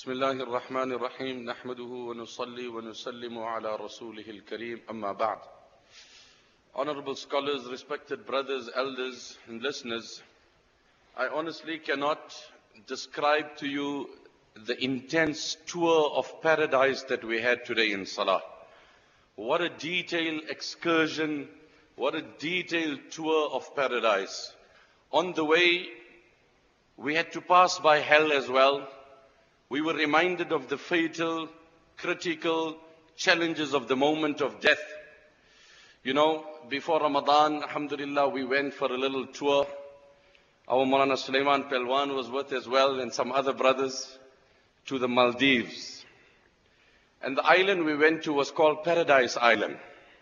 بسم الله الرحمن الرحيم نحمده ونصلي ونسلم على رسوله الكريم أما بعد. Honorable scholars, respected brothers, elders and listeners, I honestly cannot describe to you the intense tour of paradise that we had today in Salah. What a detailed excursion, what a detailed tour of paradise. On the way, we had to pass by hell as well. We were reminded of the fatal, critical challenges of the moment of death. You know, before Ramadan, alhamdulillah, we went for a little tour. Our Maulana Sulaiman Pelwan was with as well, and some other brothers, to the Maldives. And the island we went to was called Paradise Island.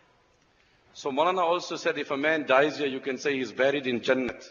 So Maulana also said, if a man dies here, you can say he's buried in Jannat.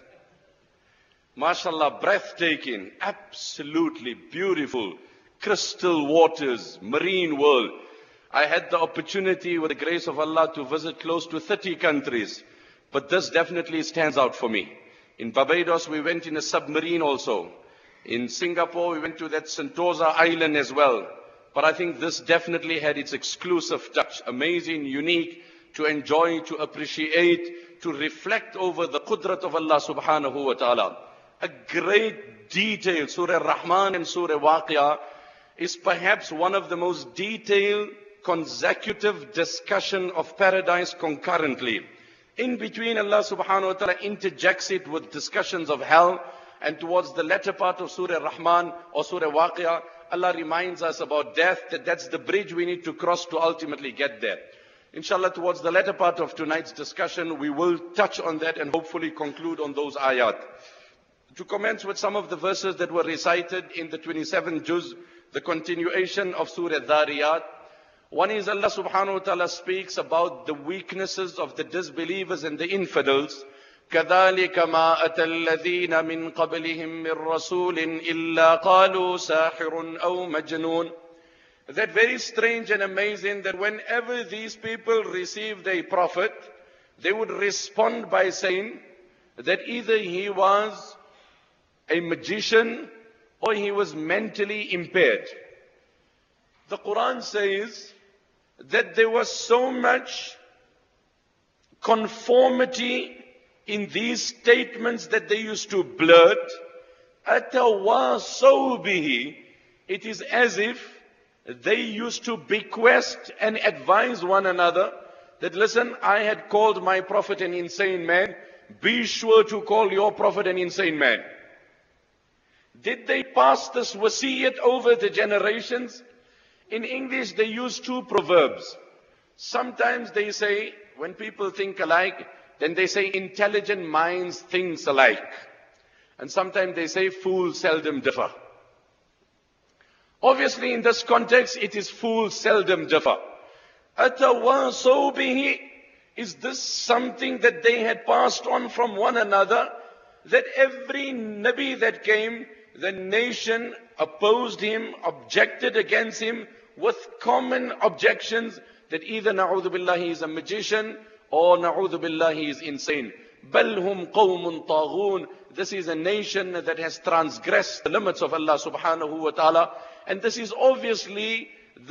MashaAllah, breathtaking, absolutely beautiful, crystal waters, marine world. I had the opportunity with the grace of Allah to visit close to 30 countries, but this definitely stands out for me. In Barbados, we went in a submarine also. In Singapore, we went to that Sentosa island as well. But I think this definitely had its exclusive touch, amazing, unique, to enjoy, to appreciate, to reflect over the qudrat of Allah subhanahu wa ta'ala. A great detail, Surah Rahman and Surah Waqia is perhaps one of the most detailed consecutive discussion of paradise concurrently. In between, Allah subhanahu wa ta'ala interjects it with discussions of hell, and towards the latter part of Surah Rahman or Surah Waqia, Allah reminds us about death, that's the bridge we need to cross to ultimately get there. Inshallah, towards the latter part of tonight's discussion, we will touch on that and hopefully conclude on those ayat. To commence with some of the verses that were recited in the 27th juz, the continuation of Surah Dhariyat. One is Allah subhanahu wa ta'ala speaks about the weaknesses of the disbelievers and the infidels. كَذَلِكَ مَا أَتَى الَّذِينَ مِنْ قَبْلِهِمْ مِنْ رَسُولٍ إِلَّا قَالُوا سَاحِرٌ أَوْ مَجْنُونَ. That very strange and amazing that whenever these people received a prophet, they would respond by saying that either he was a magician or he was mentally impaired. The Quran says that there was so much conformity in these statements that they used to blurt. أَتَوَاصَوْا بِهِ. It is as if they used to bequest and advise one another that, listen, I had called my prophet an insane man. Be sure to call your prophet an insane man. Did they pass this wasiyat over the generations? In English, they use two proverbs. Sometimes they say, when people think alike, then they say intelligent minds think alike. And sometimes they say fools seldom differ. Obviously, in this context, it is fools seldom differ. أَتَوَاصَوْا بِهِ. Is this something that they had passed on from one another? That every Nabi that came, the nation opposed him, objected against him with common objections that either na'udhu billah he is a magician or na'udhu billah he is insane. بَلْ هُمْ قَوْمٌ طَاغُونَ. This is a nation that has transgressed the limits of Allah subhanahu wa ta'ala. And this is obviously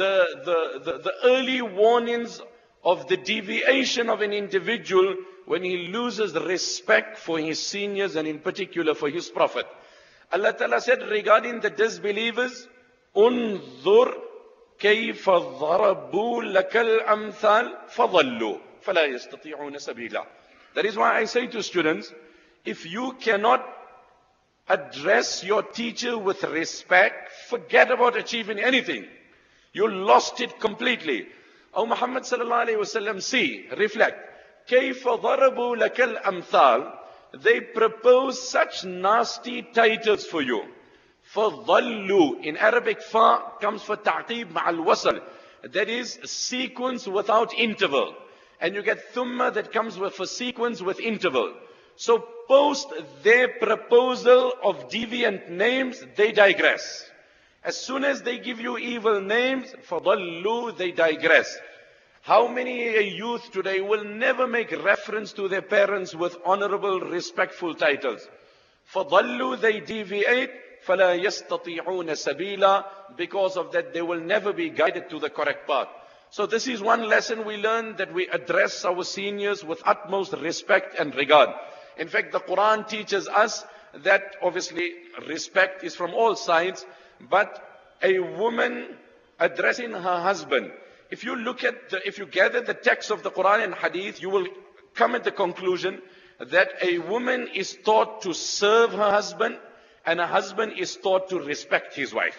the early warnings of the deviation of an individual when he loses respect for his seniors and in particular for his prophet. Allah Ta'ala said regarding the disbelievers, انظر كيف ضربوا لك الأمثال فضلوا فلا يستطيعون سبيلا. That is why I say to students, if you cannot address your teacher with respect, forget about achieving anything. You lost it completely. Oh Muhammad sallallahu alayhi wa sallam, see, reflect. كيف ضربوا لك الأمثال. They propose such nasty titles for you. فَضَلُّوا. In Arabic, fa comes for ta'qib ma'al wasal. That is sequence without interval. And you get thumma that comes with a sequence with interval. So post their proposal of deviant names, they digress. As soon as they give you evil names, فَضَلُّوا, they digress. How many a youth today will never make reference to their parents with honorable, respectful titles? فَضَلُّوا, they deviate. فَلَا يَسْتَطِيعُونَ سَبِيلًا. Because of that, they will never be guided to the correct path. So this is one lesson we learn, that we address our seniors with utmost respect and regard. In fact, the Quran teaches us that obviously respect is from all sides, but a woman addressing her husband, if you gather the text of the Quran and Hadith, you will come at the conclusion that a woman is taught to serve her husband and a husband is taught to respect his wife.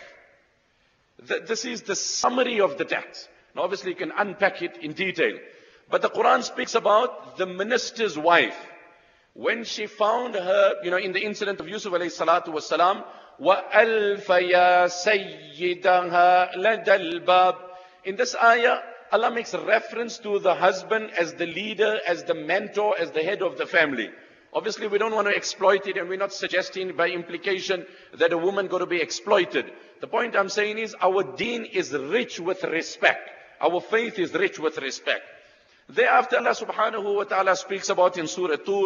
This is the summary of the text. Now obviously you can unpack it in detail. But the Quran speaks about the minister's wife. When she found her, in the incident of Yusuf alayhi salatu wasalam, وَأَلْفَ يَا سَيِّدَهَا لَدَى الْبَابِ. In this ayah, Allah makes reference to the husband as the leader, as the mentor, as the head of the family. Obviously, we don't want to exploit it, and we're not suggesting by implication that a woman got to be exploited. The point I'm saying is our deen is rich with respect. Our faith is rich with respect. Thereafter, Allah subhanahu wa ta'ala speaks about in Surah Tur,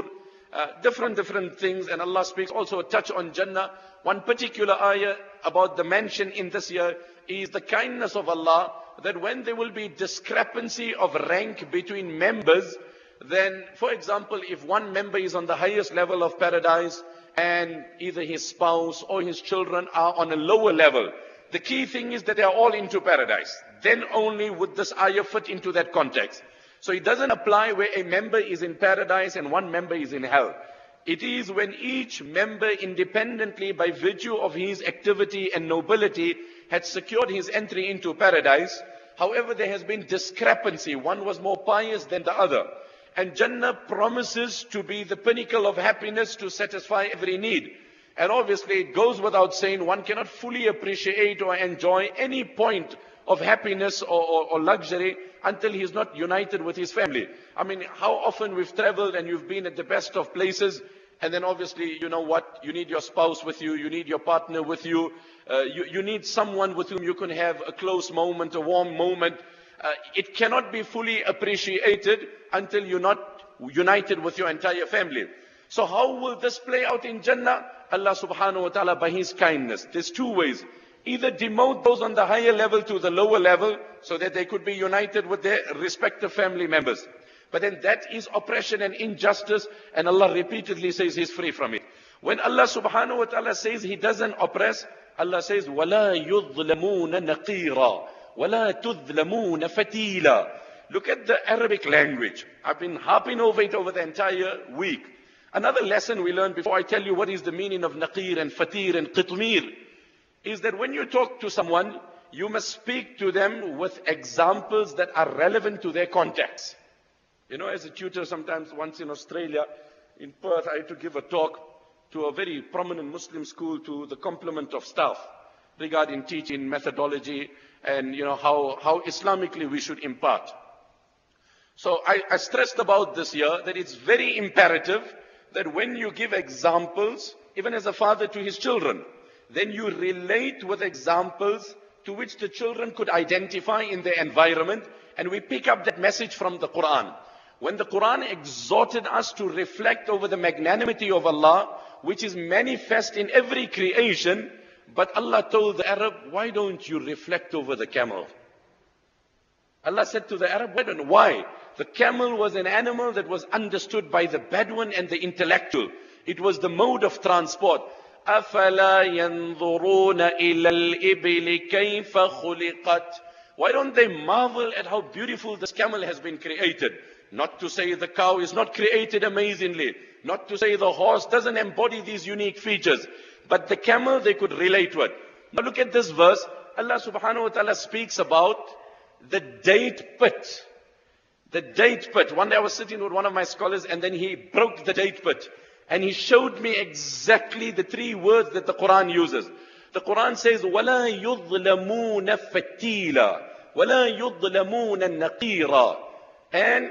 different things, and Allah speaks also a touch on Jannah. One particular ayah about the mention in this year is the kindness of Allah, that when there will be discrepancy of rank between members, then, for example, if one member is on the highest level of paradise and either his spouse or his children are on a lower level, the key thing is that they are all into paradise. Then only would this ayah fit into that context. So it doesn't apply where a member is in paradise and one member is in hell. It is when each member independently, by virtue of his activity and nobility, had secured his entry into paradise. However, there has been discrepancy. One was more pious than the other. And Jannah promises to be the pinnacle of happiness to satisfy every need. And obviously it goes without saying, one cannot fully appreciate or enjoy any point of happiness or luxury until he is not united with his family. I mean, how often we've traveled and you've been at the best of places, and then obviously, you know what, you need your spouse with you, you need your partner with you, you need someone with whom you can have a close moment, a warm moment. It cannot be fully appreciated until you're not united with your entire family. So how will this play out in Jannah? Allah subhanahu wa ta'ala, by His kindness, there's two ways. Either demote those on the higher level to the lower level so that they could be united with their respective family members. But then that is oppression and injustice, and Allah repeatedly says He's free from it. When Allah subhanahu wa ta'ala says He doesn't oppress, Allah says, وَلَا يُظْلَمُونَ نَقِيرًا وَلَا تُظْلَمُونَ فَتِيلًا. Look at the Arabic language. I've been harping over it over the entire week. Another lesson we learned before I tell you what is the meaning of naqir and fatir and qitmir, is that when you talk to someone, you must speak to them with examples that are relevant to their context. You know, as a tutor sometimes, once in Australia, in Perth, I had to give a talk to a very prominent Muslim school to the complement of staff regarding teaching methodology and, how Islamically we should impart. So I stressed about this year that it's very imperative that when you give examples, even as a father to his children, then you relate with examples to which the children could identify in their environment, and we pick up that message from the Quran. When the Quran exhorted us to reflect over the magnanimity of Allah, which is manifest in every creation, but Allah told the Arab, why don't you reflect over the camel? Allah said to the Arab, why? The camel was an animal that was understood by the Bedouin and the intellectual. It was the mode of transport. أَفَلَا يَنْظُرُونَ إِلَى الْإِبِلِ كَيْفَ خُلِقَتْ. Why don't they marvel at how beautiful this camel has been created? Not to say the cow is not created amazingly. Not to say the horse doesn't embody these unique features. But the camel they could relate with. Now look at this verse. Allah subhanahu wa ta'ala speaks about the date pit. The date pit. One day I was sitting with one of my scholars and then he broke the date pit. And he showed me exactly the three words that the Quran uses. The Quran says, وَلَا يُظْلَمُونَ فَتِيلًا وَلَا يُظْلَمُونَ النَّقِيرًا. And,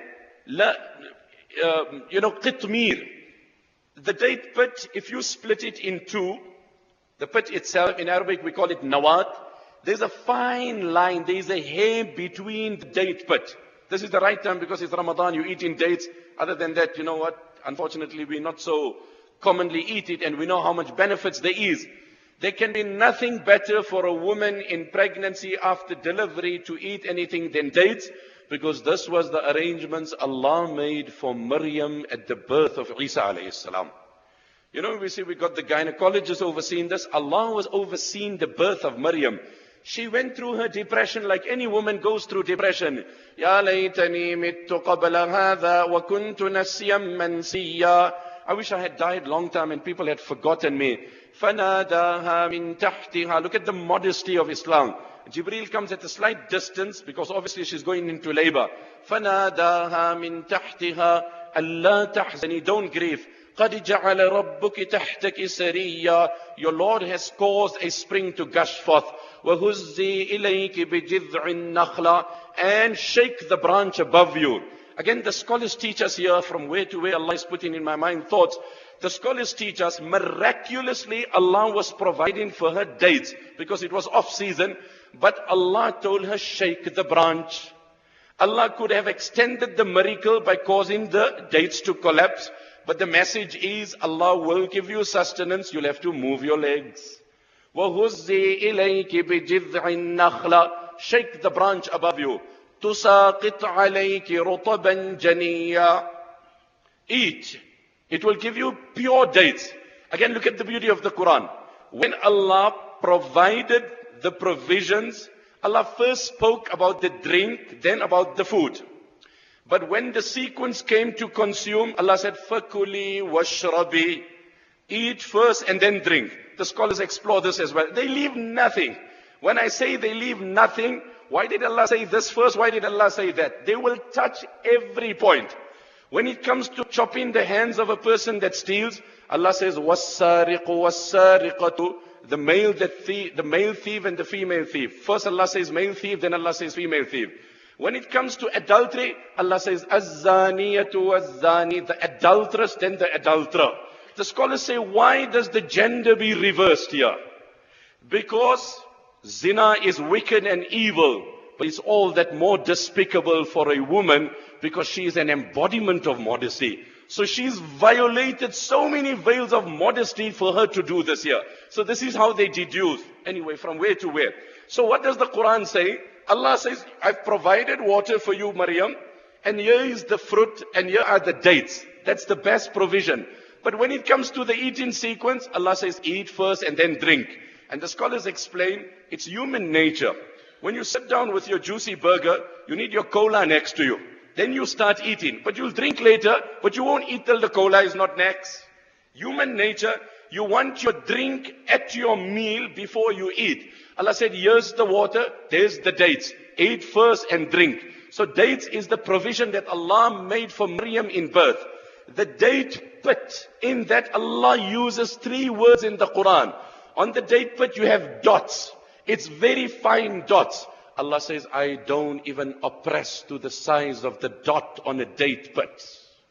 qitmir. The date pit, if you split it in two, the pit itself, in Arabic we call it nawat. There's a fine line, there's a hair between the date pit. This is the right time because it's Ramadan, you eat in dates. Other than that, you know what? Unfortunately, we not so commonly eat it and we know how much benefits there is. There can be nothing better for a woman in pregnancy after delivery to eat anything than dates, because this was the arrangements Allah made for Maryam at the birth of Isa alayhi salam. You know, we see we got the gynecologist overseeing this. Allah was overseeing the birth of Maryam. She went through her depression like any woman goes through depression. Ya laytani mittu qabla hadha wa kuntu nasiyan mansiya. I wish I had died long time and people had forgotten me. فَنَادَاهَا مِن تَحْتِهَا. Look at the modesty of Islam. Jibreel comes at a slight distance because obviously she's going into labor. فَنَادَاهَا مِن تَحْتِهَا أَلَّا تَحْزَنِي. Don't grieve. قَدْ جَعَلَ رَبُّكِ تَحْتَكِ سَرِيًّا. Your Lord has caused a spring to gush forth. وَهُزِّي إِلَيْكِ بِجِذْعِ النَّخْلَةِ. And shake the branch above you. Again, the scholars teach us here from where to where Allah is putting in my mind thoughts. The scholars teach us miraculously Allah was providing for her dates because it was off season. But Allah told her, shake the branch. Allah could have extended the miracle by causing the dates to collapse. But the message is Allah will give you sustenance. You'll have to move your legs. وَهُزِّي إِلَيْكِ بِجِذْعِ النَّخْلَةِ. Shake the branch above you. تُسَاقِطْ عَلَيْكِ رُطَبًا جَنِيًّا. Eat. It will give you pure dates. Again, look at the beauty of the Quran. When Allah provided the provisions, Allah first spoke about the drink, then about the food. But when the sequence came to consume, Allah said, فَكُلِي وَاشْرَبِي. Eat first and then drink. The scholars explore this as well. They leave nothing. When I say they leave nothing, why did Allah say this first? Why did Allah say that? They will touch every point. When it comes to chopping the hands of a person that steals, Allah says, وَالسَّارِقُ وَالسَّارِقَةُ. The male thief and the female thief. First Allah says male thief, then Allah says female thief. When it comes to adultery, Allah says, الزَّانِيَةُ وَالزَّانِي. The adulteress, then the adulterer. The scholars say, why does the gender be reversed here? Because zina is wicked and evil, but it's all that more despicable for a woman because she is an embodiment of modesty. So she's violated so many veils of modesty for her to do this here. So this is how they deduce. Anyway, from where to where. So what does the Quran say? Allah says, I've provided water for you, Maryam, and here is the fruit, and here are the dates. That's the best provision. But when it comes to the eating sequence, Allah says, eat first and then drink. And the scholars explain, it's human nature. When you sit down with your juicy burger, you need your cola next to you. Then you start eating. But you'll drink later, but you won't eat till the cola is not next. Human nature, you want your drink at your meal before you eat. Allah said, here's the water, there's the dates. Eat first and drink. So dates is the provision that Allah made for Maryam in birth. The date pit, in that Allah uses 3 words in the Quran. On the date pit you have dots. It's very fine dots. Allah says, I don't even oppress to the size of the dot on a date pit.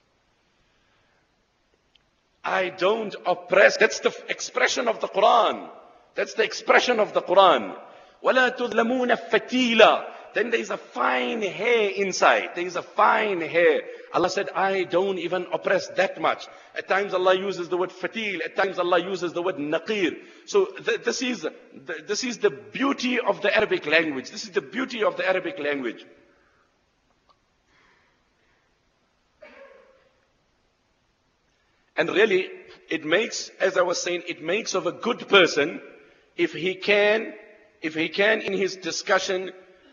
I don't oppress. That's the expression of the Quran. That's the expression of the Quran. وَلَا تُظْلَمُونَ فَتِيلًا. Then there is a fine hair inside. There is a fine hair. Allah said, I don't even oppress that much. At times Allah uses the word fatil. At times Allah uses the word naqir. So this is the beauty of the Arabic language. This is the beauty of the Arabic language. And really, it makes, as I was saying, it makes of a good person if he can in his discussion,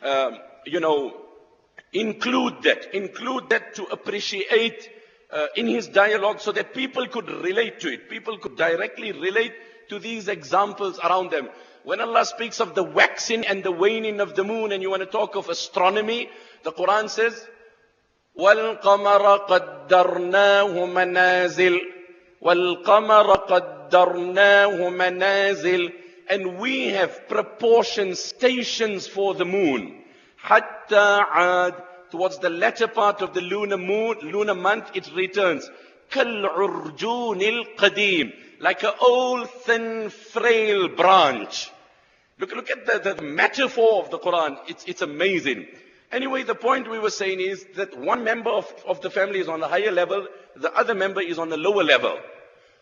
include that to appreciate in his dialogue so that people could relate to it. People could directly relate to these examples around them. When Allah speaks of the waxing and the waning of the moon and you want to talk of astronomy, the Quran says, وَالْقَمَرَ قَدَّرْنَاهُ مَنَازِلٍ وَالْقَمَرَ قَدَّرْنَاهُ مَنَازِلٍ. And we have proportioned stations for the moon. حَتَّى عَادٍ. Towards the latter part of the lunar month, it returns. كَالْعُرْجُونِ الْقَدِيمِ. Like an old, thin, frail branch. Look at the metaphor of the Quran. It's amazing. Anyway, the point we were saying is that one member of the family is on a higher level, the other member is on a lower level.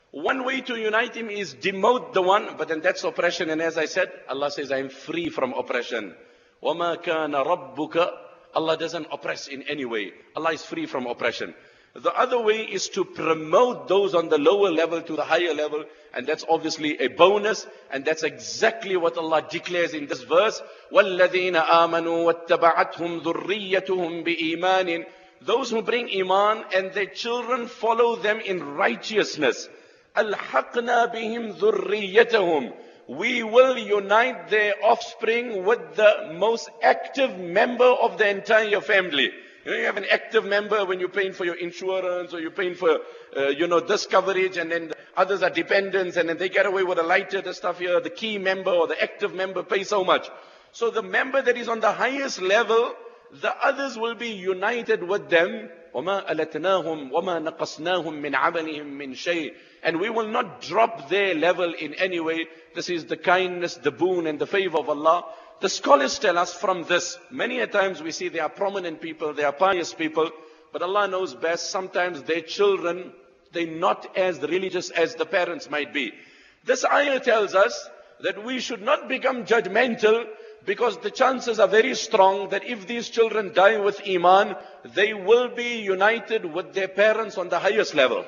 One way to unite him is demote the one, but then that's oppression. And as I said, Allah says, I am free from oppression. وَمَا كَانَ رَبُّكَ. Allah doesn't oppress in any way. Allah is free from oppression. The other way is to promote those on the lower level to the higher level. And that's obviously a bonus. And that's exactly what Allah declares in this verse. وَالَّذِينَ آمَنُوا وَاتَّبَعَتْهُمْ ذُرِّيَّتُهُمْ بِإِيمَانٍ. Those who bring iman and their children follow them in righteousness. أَلْحَقْنَا بِهِمْ ذُرِّيَّتَهُمْ. We will unite their offspring with the most active member of the entire family. You know, you have an active member when you're paying for your insurance or you're paying for, this coverage, and then the others are dependents, and then they get away with the lighter, the stuff here. The key member or the active member pays so much. So the member that is on the highest level, the others will be united with them. وَمَا أَلَتْنَاهُمْ وَمَا نَقَصْنَاهُمْ مِنْ عَمَلِهِمْ مِنْ شَيْءٍ. And we will not drop their level in any way. This is the kindness, the boon and the favor of Allah. The scholars tell us from this, many a times we see they are prominent people, they are pious people, but Allah knows best. Sometimes their children, they're not as religious as the parents might be. This ayah tells us that we should not become judgmental, because the chances are very strong that if these children die with iman, they will be united with their parents on the highest level.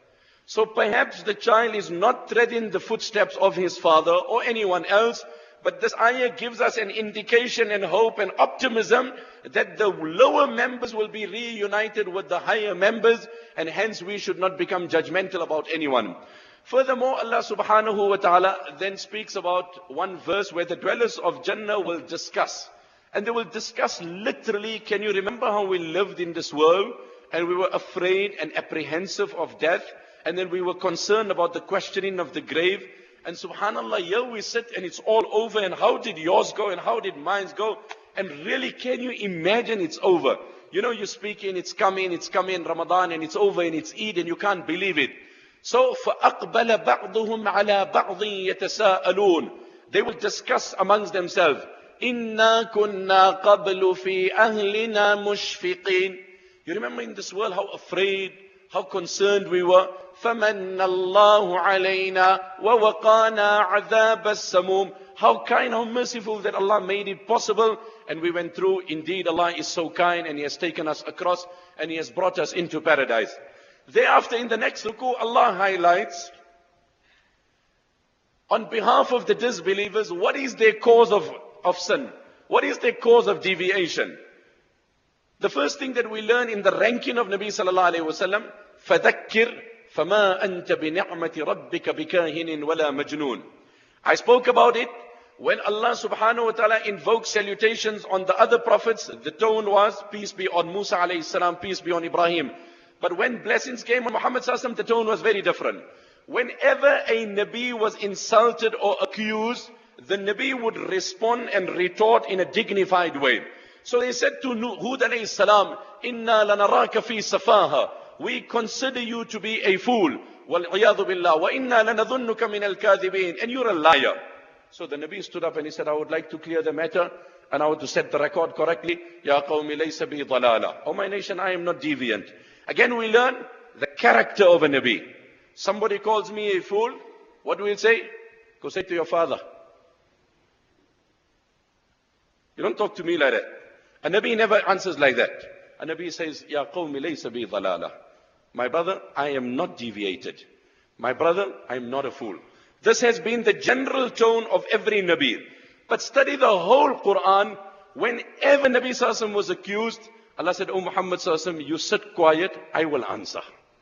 So perhaps the child is not treading the footsteps of his father or anyone else, but this ayah gives us an indication and hope and optimism that the lower members will be reunited with the higher members, and hence we should not become judgmental about anyone. Furthermore, Allah subhanahu wa ta'ala then speaks about one verse where the dwellers of Jannah will discuss. And they will discuss literally, can you remember how we lived in this world and we were afraid and apprehensive of death, and then we were concerned about the questioning of the grave, and subhanallah, here we sit and it's all over, and how did yours go and how did mine go? And really, can you imagine it's over? You know, you're speaking, it's coming, Ramadan, and it's over, and it's Eid, and you can't believe it. So, فَأَقْبَلَ بَعْضُهُمْ عَلَى بَعْضٍ يَتَسَاءَلُونَ. They will discuss amongst themselves. إِنَّا كُنَّا قَبْلُ فِي أَهْلِنَا مُشْفِقِينَ. You remember in this world how afraid, how concerned we were. فَمَنَّ اللَّهُ عَلَيْنَا وَوَقَانَا عَذَابَ السَّمُومِ. How kind, how merciful that Allah made it possible. And we went through. Indeed, Allah is so kind, and He has taken us across, and He has brought us into paradise. Thereafter, in the next ruku, Allah highlights, on behalf of the disbelievers, what is their cause of sin? What is their cause of deviation? The first thing that we learn in the ranking of Nabi sallallahu alayhi wa sallam, فَذَكِّرْ فَمَا أَنْتَ بِنِعْمَةِ رَبِّكَ بِكَاهِنٍ وَلَا مَجْنُونٍ. I spoke about it. When Allah subhanahu wa ta'ala invoked salutations on the other prophets, the tone was, peace be on Musa alayhi salam, peace be on Ibrahim. But when blessings came on Muhammad sallallahu alayhi wa sallam, the tone was very different. Whenever a Nabi was insulted or accused, the Nabi would respond and retort in a dignified way. So they said to Hud alayhi salam, Inna lanaraka fi safaha. We consider you to be a fool. Wal-'iyadhu billah. Wa inna lanadhunnuka min al-kadhibin. And you're a liar. So the Nabi stood up and he said, I would like to clear the matter, and I want to set the record correctly. Ya qawmi laysa bi dhalala. Oh my nation, I am not deviant. Again we learn the character of a Nabi. Somebody calls me a fool, what do we say? Go say to your father. You don't talk to me like that. A Nabi never answers like that. A Nabi says, Ya qawmi laysa bi dhalala. My brother, I am not deviated. My brother, I am not a fool. This has been the general tone of every Nabi. But study the whole Quran. Whenever Nabi sallallahu alaihi wasallam was accused, Allah said, Oh Muhammad sallallahu alaihi wasallam, you sit quiet, I will answer.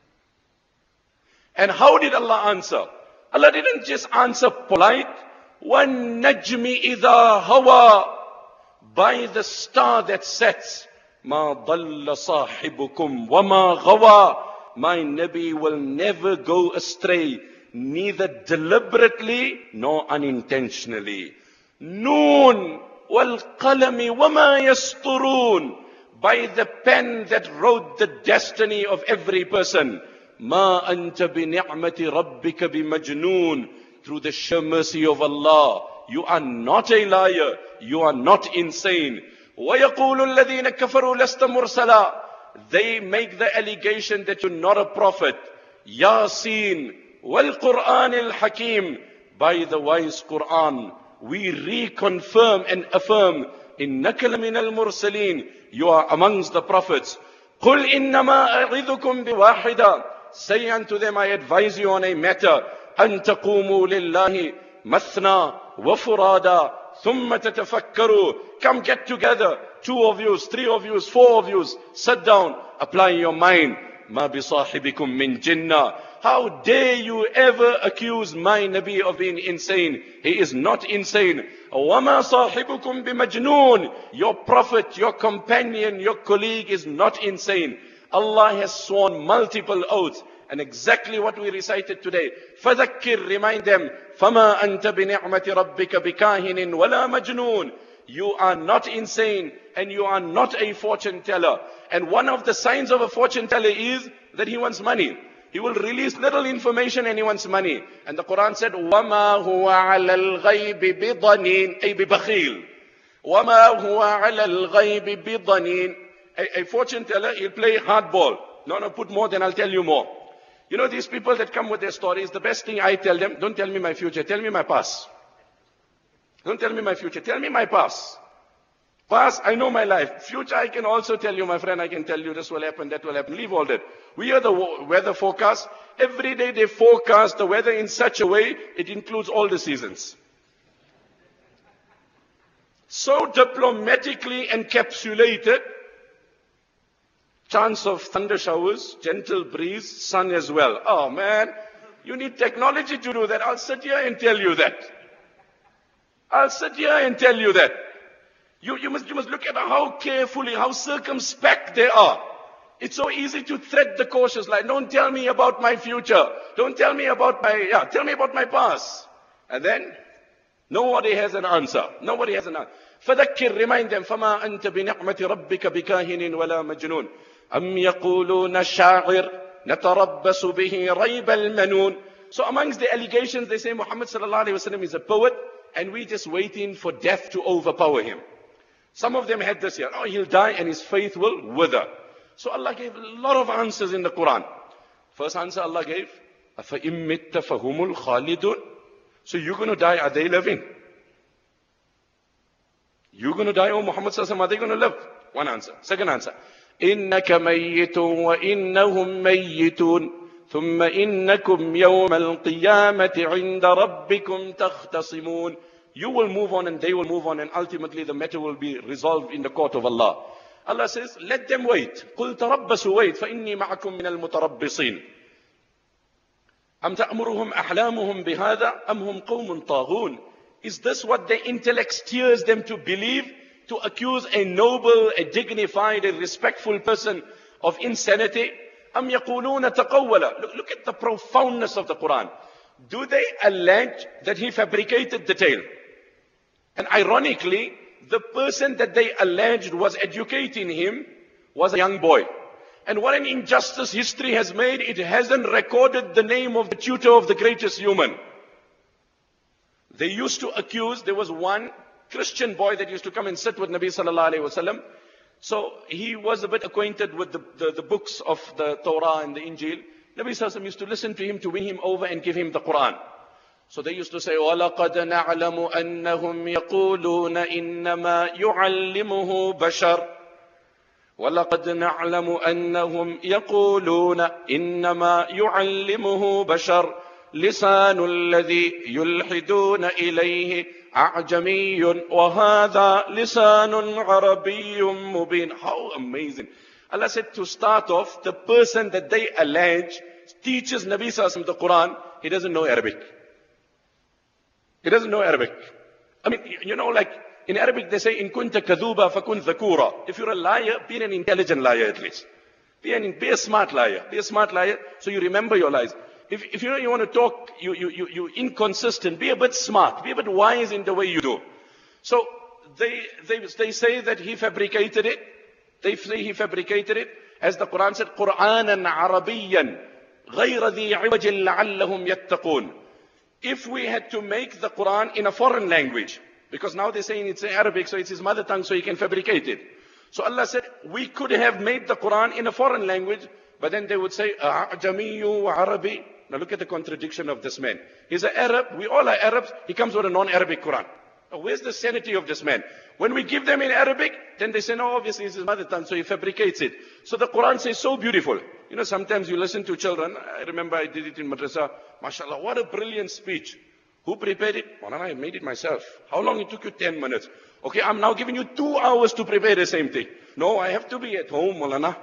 And how did Allah answer? Allah didn't just answer polite. وَالنَّجْمِ إِذَا هَوَى. By the star that sets. مَا ضَلَّ صَاحِبُكُمْ وَمَا غَوَى. My Nabi will never go astray, neither deliberately nor unintentionally. Noon وَالْقَلَمِ وَمَا يَسْطُرُونَ. By the pen that wrote the destiny of every person. مَا أَنْتَ بِنِعْمَةِ رَبِّكَ بِمَجْنُونَ. Through the sheer mercy of Allah, you are not a liar, you are not insane. وَيَقُولُ الَّذِينَ كَفَرُوا لَسْتَ مُرْسَلًا. They make the allegation that you're not a prophet. Yasin, وَالْقُرْآنِ الْحَكِيمِ. By the wise Quran, we reconfirm and affirm, إِنَّكَ لَمِنَ الْمُرْسَلِينَ. You are amongst the prophets. قُلْ إِنَّمَا أَعِذُكُمْ بِوَاحِدًا. Say unto them, I advise you on a matter. أَن تَقُومُوا لِلَّهِ مَثْنَى وَفُرَادًا ثُمَّ تَتَفَكَّرُوا. Come get together. 2 of you, 3 of you, 4 of you. Sit down. Apply your mind. مَا بِصَاحِبِكُم مِّن جِنَّةٍ. How dare you ever accuse my Nabi of being insane? He is not insane. وَمَا صَاحِبُكُم بِمَجْنُونَ. Your prophet, your companion, your colleague is not insane. Allah has sworn multiple oaths. And exactly what we recited today. فَذَكِّرْ, remind them. فَمَا أَنْتَ بِنِعْمَةِ رَبِّكَ بِكَاهِنٍ وَلَا مَجْنُونَ. You are not insane and you are not a fortune teller. And one of the signs of a fortune teller is that he wants money. He will release little information and he wants money. And the Quran said, وَمَا هُوَ عَلَى الْغَيْبِ بِضَنِينَ, أي ببخيل. وَمَا هُوَ عَلَى الْغَيْبِ بِضَنِينَ. A fortune teller, he'll play hardball. No, put more, then I'll tell you more. You know these people that come with their stories, the best thing I tell them, don't tell me my future, tell me my past. Don't tell me my future, tell me my past. Past, I know my life. Future, I can also tell you, my friend, I can tell you this will happen, that will happen. Leave all that. We hear the weather forecast. Every day they forecast the weather in such a way, it includes all the seasons. So diplomatically encapsulated. Chance of thunder showers, gentle breeze, sun as well. Oh man, you need technology to do that. I'll sit here and tell you that. I'll sit here and tell you that. You must look at how carefully, how circumspect they are. It's so easy to thread the cautious line. Don't tell me about my future. Don't tell me about tell me about my past. And then, nobody has an answer. Nobody has an answer. فَذَكِّرْ, remind them, فَمَا أَنْتَ بِنِعْمَةِ رَبِّكَ بِكَاهِنٍ وَلَا مَجْنُونَ. أَمْ يَقُولُونَ شَاعِرٌ نَتَرَبَّصُ بِهِ رَيْبَ الْمَنُونَ. So amongst the allegations, they say Muhammad sallallahu alaihi wasallam is a poet, and we're just waiting for death to overpower him. Some of them had this here. Oh, he'll die and his faith will wither. So Allah gave a lot of answers in the Quran. First answer Allah gave, أَفَإِن مِتَّ فَهُمُ الْخَالِدُونَ. So you're going to die, are they living? You're going to die, oh Muhammad sallallahu alaihi wasallam, are they going to live? One answer. Second answer, إِنَّكَ مَيِّتٌ وَإِنَّهُمْ مَيِّتُونَ ثُمَّ إِنَّكُمْ يَوْمَ الْقِيَامَةِ عِنْدَ رَبِّكُمْ تَخْتَصِمُونَ. You will move on and they will move on, and ultimately the matter will be resolved in the court of Allah. Allah says, let them wait. قُلْ تَرَبَّسُوا wait فَإِنِّي مَعَكُمْ مِنَ الْمُتَرَبِّصِينَ. أَمْ تَأْمُرُهُمْ أَحْلَامُهُمْ بِهَذَا أَمْ هُمْ قَوْمٌ طَاغُونَ. Is this what their intellect steers them to believe? To accuse a noble, a dignified, a respectful person of insanity? أَمْ يَقُولُونَ تَقَوَّلَ. Look at the profoundness of the Quran. Do they allege that he fabricated the tale? And ironically, the person that they alleged was educating him was a young boy. And what an injustice history has made. It hasn't recorded the name of the tutor of the greatest human. They used to accuse, there was one Christian boy that used to come and sit with Nabi sallallahu alaihi wasallam. So he was a bit acquainted with the books of the Torah and the Injil. Nabi sallallahu alaihi wasallam used to listen to him, to win him over and give him the Quran. So they used to say, وَلَقَدْ نَعْلَمُ أَنَّهُمْ يَقُولُونَ إِنَّمَا يُعَلِّمُهُ بَشَرٌ وَلَقَدْ نَعْلَمُ أَنَّهُمْ يَقُولُونَ إِنَّمَا يُعَلِّمُهُ بَشَرٌ لِسَانُ الَّذِي يُلْحِدُونَ إِلَيْهِ أَعْجَمِيٌّ وَهَذَا لِسَانٌ عَرَبِيٌّ مُبِينٌ. How amazing. Allah said, to start off, the person that they allege teaches Nabi sallallahu alaihi wasallam the Quran, he doesn't know Arabic. He doesn't know Arabic. I mean, you know, like in Arabic they say, in kunta kadhuba fakun dhakura. If you're a liar, be an intelligent liar at least. Be a smart liar. Be a smart liar so you remember your lies. If you know you want to talk, you inconsistent, be a bit smart, be a bit wise in the way you do. So they say that he fabricated it. They say he fabricated it. As the Quran said, قُرْآنًا عَرَبِيًّا غَيْرَ ذِي عِوَجٍ لَعَلَّهُمْ يَتَّقُونَ. If we had to make the Quran in a foreign language, because now they're saying it's Arabic, so it's his mother tongue, so he can fabricate it. So Allah said, we could have made the Quran in a foreign language, but then they would say, أَعْجَمِيُّ وَعَرَبِي. Now look at the contradiction of this man. He's an Arab. We all are Arabs. He comes with a non-Arabic Quran. Now where's the sanity of this man? When we give them in Arabic, then they say, no, obviously it's his mother tongue, so he fabricates it. So the Quran says so beautiful. You know, sometimes you listen to children. I remember I did it in madrasa. MashaAllah, what a brilliant speech. Who prepared it? Well, I made it myself. How long it took you? 10 minutes. Okay, I'm now giving you 2 hours to prepare the same thing. No, I have to be at home, Maulana.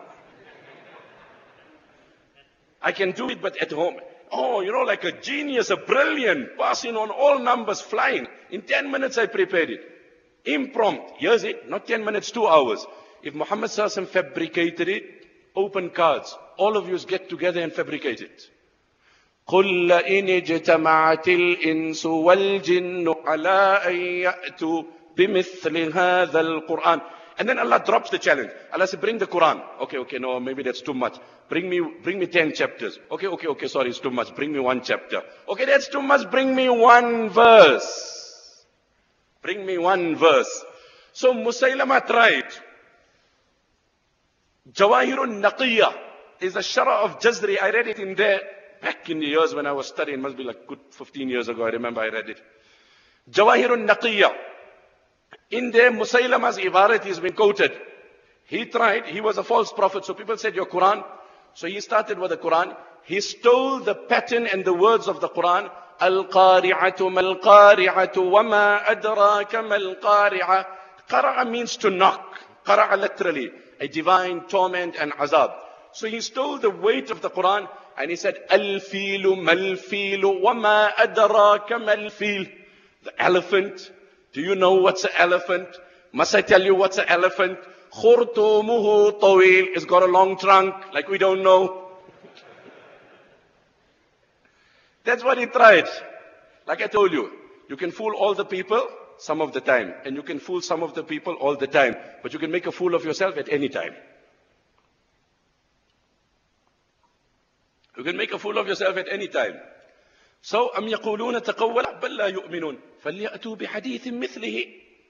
I can do it, but at home. Oh, you know, like a genius, a brilliant, passing on all numbers, flying. In 10 minutes I prepared it. Impromptu. Here's it. Not 10 minutes, 2 hours. If Muhammad Sallallahu Alaihi Wasallam fabricated it, open cards. All of you get together and fabricate it. قُلْ إِنِ اجْتَمَعَتِ الْإِنسُ وَالْجِنُّ عَلَىٰ أَن يَأْتُوا بِمِثْلِ هَذَا الْقُرْآنِ. And then Allah drops the challenge. Allah says, bring the Quran. Okay, no, maybe that's too much. Bring me 10 chapters. Okay, sorry, it's too much. Bring me 1 chapter. Okay, that's too much. Bring me 1 verse. Bring me 1 verse. So Musaylama tried. Jawahirun Naqiyya is a Shara of Jazri. I read it in there back in the years when I was studying. Must be like good 15 years ago. I remember I read it. Jawahirun Naqiyya. In there, Musaylama's ibarat has been quoted. He tried, he was a false prophet. So people said, your Quran. So he started with the Quran. He stole the pattern and the words of the Quran. Al-Qari'atu mal-Qari'atu wa ma adraka mal-Qari'a. Qara'a means to knock. Qara'a literally. A divine torment and azab. So he stole the weight of the Quran and he said, Al-Filu mal-Filu wa ma adraka mal-Fil. The elephant. Do you know what's an elephant? Must I tell you what's an elephant? Khurtumuhu tawil. It's got a long trunk, like we don't know. That's what he tried. Like I told you, you can fool all the people some of the time, and you can fool some of the people all the time, but you can make a fool of yourself at any time. You can make a fool of yourself at any time. So, أَمْ يَقُولُونَ تَقَوَّلَ بَلْ لَا يُؤْمِنُونَ فَلْيَأْتُوا بِحَدِيثٍ مِثْلِهِ.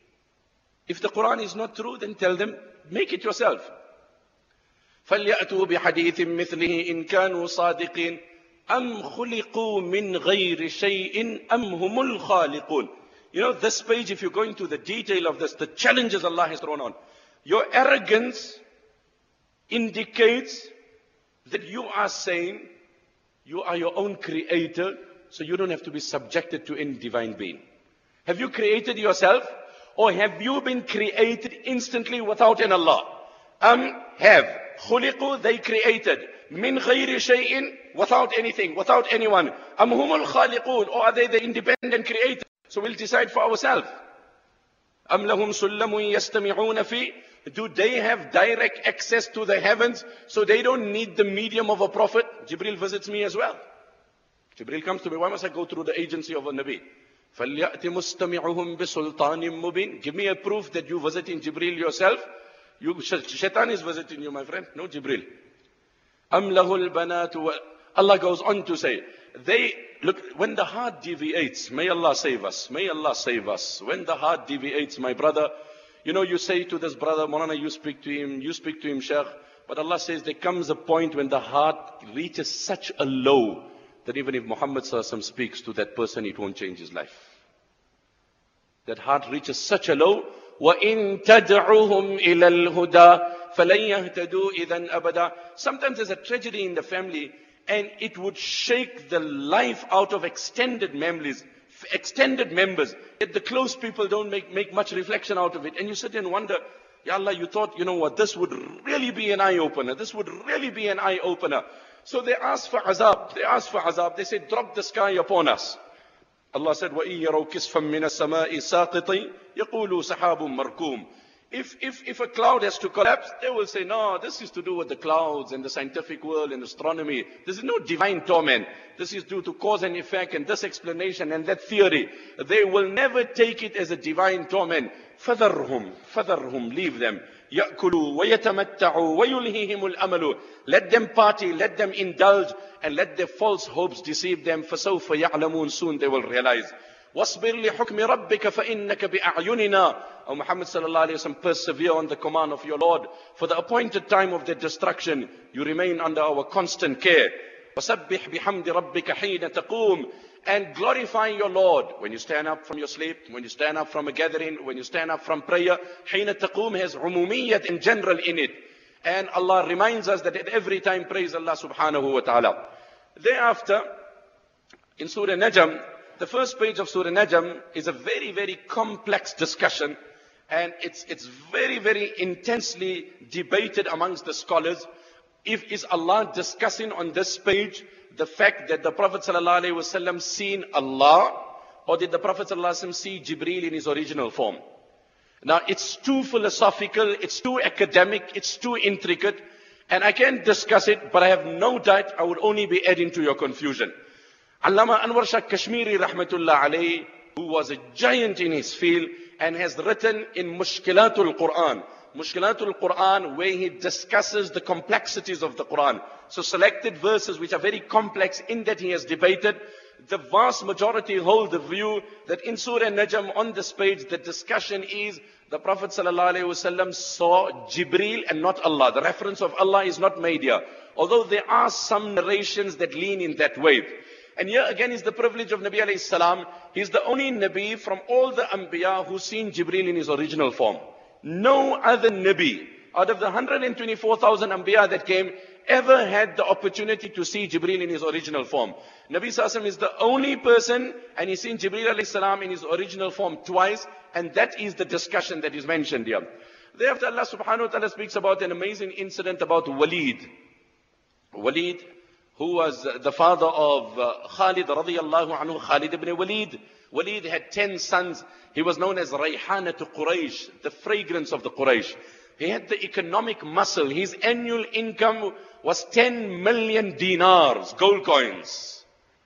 If the Quran is not true, then tell them, make it yourself. فَلْيَأْتُوا بِحَدِيثٍ مِثْلِهِ إِنْ كَانُوا صَادِقِينَ أَمْ خُلِقُوا مِنْ غَيْرِ شَيْءٍ أَمْ هُمُ الْخَالِقُونَ. You know, this page, if you go into the detail of this, the challenges Allah has thrown on, your arrogance indicates that you are saying you are your own creator, so you don't have to be subjected to any divine being. Have you created yourself? Or have you been created instantly without an Allah? Have. Khuliqu, they created. Min ghayri shay'in, without anything, without anyone. Humul khaliqun, or are they the independent creators? So we'll decide for ourselves. Am lahum sullamun yastami'una fi. Do they have direct access to the heavens, so they don't need the medium of a prophet? Jibril visits me as well. Jibril comes to me. Why must I go through the agency of a Nabi? فَلْيَأْتِ مُسْتَمِعُهُمْ بِسُلْطَانٍ مُبِينٍ. Give me a proof that you visiting Jibril yourself. Shaitan is visiting you, my friend. No Jibril. أَمْ لَهُ الْبَنَاتُ. Allah goes on to say, look, when the heart deviates, may Allah save us. May Allah save us. When the heart deviates, my brother, you know, you say to this brother, Maulana, you speak to him, Shaykh. But Allah says there comes a point when the heart reaches such a low that even if Muhammad Sallallahu Alaihi Wasallam speaks to that person, it won't change his life. That heart reaches such a low. وَإِن تَدْعُهُمْ إِلَى الْهُدَى فَلَنْ يَهْتَدُوا إِذًا أَبَدًا. Sometimes there's a tragedy in the family, and it would shake the life out of extended members. Yet the close people don't make much reflection out of it. And you sit and wonder, Ya Allah, you thought, you know what, this would really be an eye-opener. This would really be an eye-opener. So they asked for azab. They said, drop the sky upon us. Allah said, وَإِن يَرَوْا كِسْفًا مِّنَ السَّمَاءِ سَاقِطٍ يَقُولُوا سَحَابٌ مَرْكُومٌ. If a cloud has to collapse, they will say, no, this is to do with the clouds and the scientific world and astronomy. This is no divine torment. This is due to cause and effect and this explanation and that theory. They will never take it as a divine torment. فَذَرْهُمْ, leave them. يَأْكُلُوا وَيَتَمَتَّعُوا وَيُلْهِهِمُ الْأَمَلُ. Let them party, let them indulge, and let their false hopes deceive them. فَسَوْفَ يَعْلَمُونَ, soon they will realize. وَاصْبِرْ لِحُكْمِ رَبِّكَ فَإِنَّكَ بِأَعْيُنِنَا. O Muhammad sallallahu alayhi wa sallam, persevere on the command of your Lord. For the appointed time of their destruction, you remain under our constant care. فَسَبِّحْ بِحَمْدِ رَبِّكَ حِينَ تَقُومُ. And glorify your Lord when you stand up from your sleep, when you stand up from a gathering, when you stand up from prayer. حِينَ تَقُومُ has umumiyyat in general in it. And Allah reminds us that at every time praise Allah subhanahu wa ta'ala. Thereafter, in Surah Najm, the first page of Surah Najm is a very, very complex discussion. And it's very, very intensely debated amongst the scholars. Is Allah discussing on this page the fact that the Prophet ﷺ seen Allah, or did the Prophet ﷺ see Jibreel in his original form? Now it's too philosophical, it's too academic, it's too intricate, and I can't discuss it, but I have no doubt I would only be adding to your confusion. Allama Anwar Shah Kashmiri rahmatullah alayhi, who was a giant in his field and has written in Mushkilatul Quran, Mushkilatul Quran, where he discusses the complexities of the Quran. So selected verses which are very complex, in that he has debated. The vast majority hold the view that in Surah Najm on this page, the discussion is the Prophet ﷺ saw Jibreel and not Allah. The reference of Allah is not made here. Although there are some narrations that lean in that way. And here again is the privilege of Nabi alayhi salam. He's the only Nabi from all the Anbiya who's seen Jibreel in his original form. No other Nabi out of the 124,000 Anbiya that came ever had the opportunity to see Jibreel in his original form. Nabi Sallallahu is the only person, and he's seen Jibreel alayhi salam in his original form twice, and that is the discussion that is mentioned here. Thereafter Allah subhanahu wa ta'ala speaks about an amazing incident about Walid. Walid, who was the father of Khalid radiyallahu anhu, Khalid ibn Walid. Walid had 10 sons. He was known as Rayhana to Quraysh, the fragrance of the Quraysh. He had the economic muscle. His annual income was 10 million dinars, gold coins.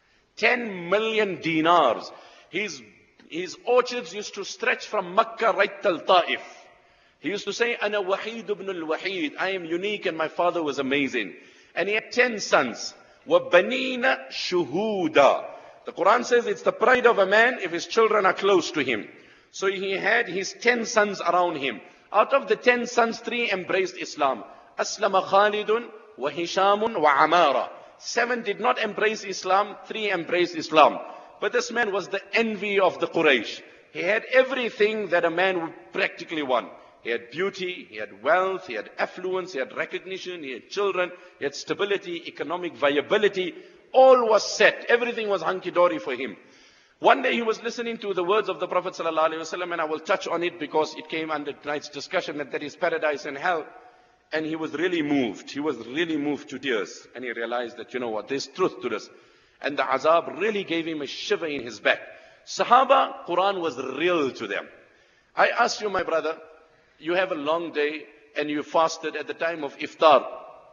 10 million dinars. His orchards used to stretch from Makkah right till Ta'if. He used to say, Ana Wahid ibn al-Wahid. I am unique and my father was amazing. And he had 10 sons. وَبَنِينَ شُهُودًا. The Quran says it's the pride of a man if his children are close to him. So he had his 10 sons around him. Out of the 10 sons, 3 embraced Islam. Aslama Khalidun wa Hishamun wa Amara. 7 did not embrace Islam, 3 embraced Islam. But this man was the envy of the Quraysh. He had everything that a man would practically want. He had beauty, he had wealth, he had affluence, he had recognition, he had children, he had stability, economic viability. All was set. Everything was hunky-dory for him. One day he was listening to the words of the Prophet ﷺ, and I will touch on it because it came under tonight's discussion, that is paradise and hell. And he was really moved. He was really moved to tears. And he realized that, you know what, there's truth to this. And the azab really gave him a shiver in his back. Sahaba, Quran was real to them. I ask you, my brother, you have a long day and you fasted at the time of iftar.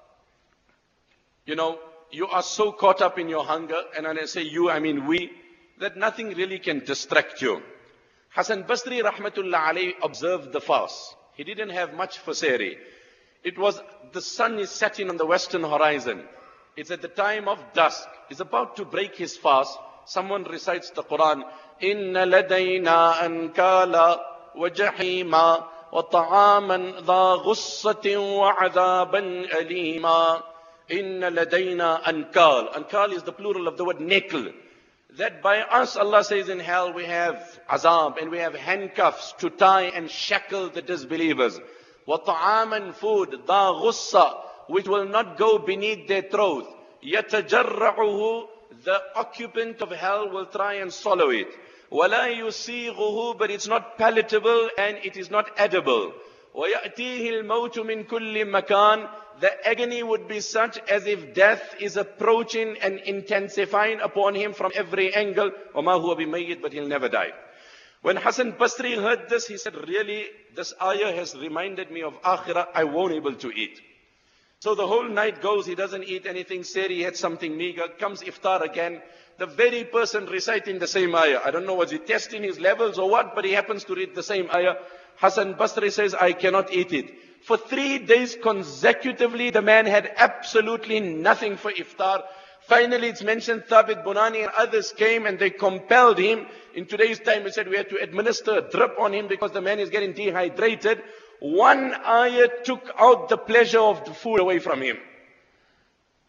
You know, you are so caught up in your hunger, and when I say you, I mean we, that nothing really can distract you. Hasan Basri rahmatullah alayhi observed the fast. He didn't have much for sehri. It was, the sun is setting on the western horizon. It's at the time of dusk. He's about to break his fast. Someone recites the Quran. Inna ladayna ankala wa jahima wa ta'aman dha ghussatin wa adhaban alima. Inna ladayna ankal. Ankal is the plural of the word nekl. That by us, Allah says in hell, we have azab and we have handcuffs to tie and shackle the disbelievers. وَطَعَامًا food, ذَا غُصَّةٍ, which will not go beneath their throat. يَتَجَرَّعُهُ, the occupant of hell will try and swallow it. وَلَا يُسِيغُهُ, but it's not palatable and it is not edible. وَيَأْتِيهِ الْمَوْتُ مِنْ كُلِّ مَكَانٍ, the agony would be such as if death is approaching and intensifying upon him from every angle. وَمَا هُوَ بِمَيِّتٍ, but he'll never die. When Hasan Basri heard this, he said, really, this ayah has reminded me of akhirah. I won't able to eat. So the whole night goes, he doesn't eat anything. Sehri, he had something meager. Comes iftar again. The very person reciting the same ayah. I don't know, was he testing his levels or what, but he happens to read the same ayah. Hasan Basri says, I cannot eat it. For 3 days consecutively, the man had absolutely nothing for iftar. Finally, it's mentioned Thabit Bunani and others came and they compelled him. In today's time, we said we had to administer a drip on him because the man is getting dehydrated. One ayah took out the pleasure of the food away from him.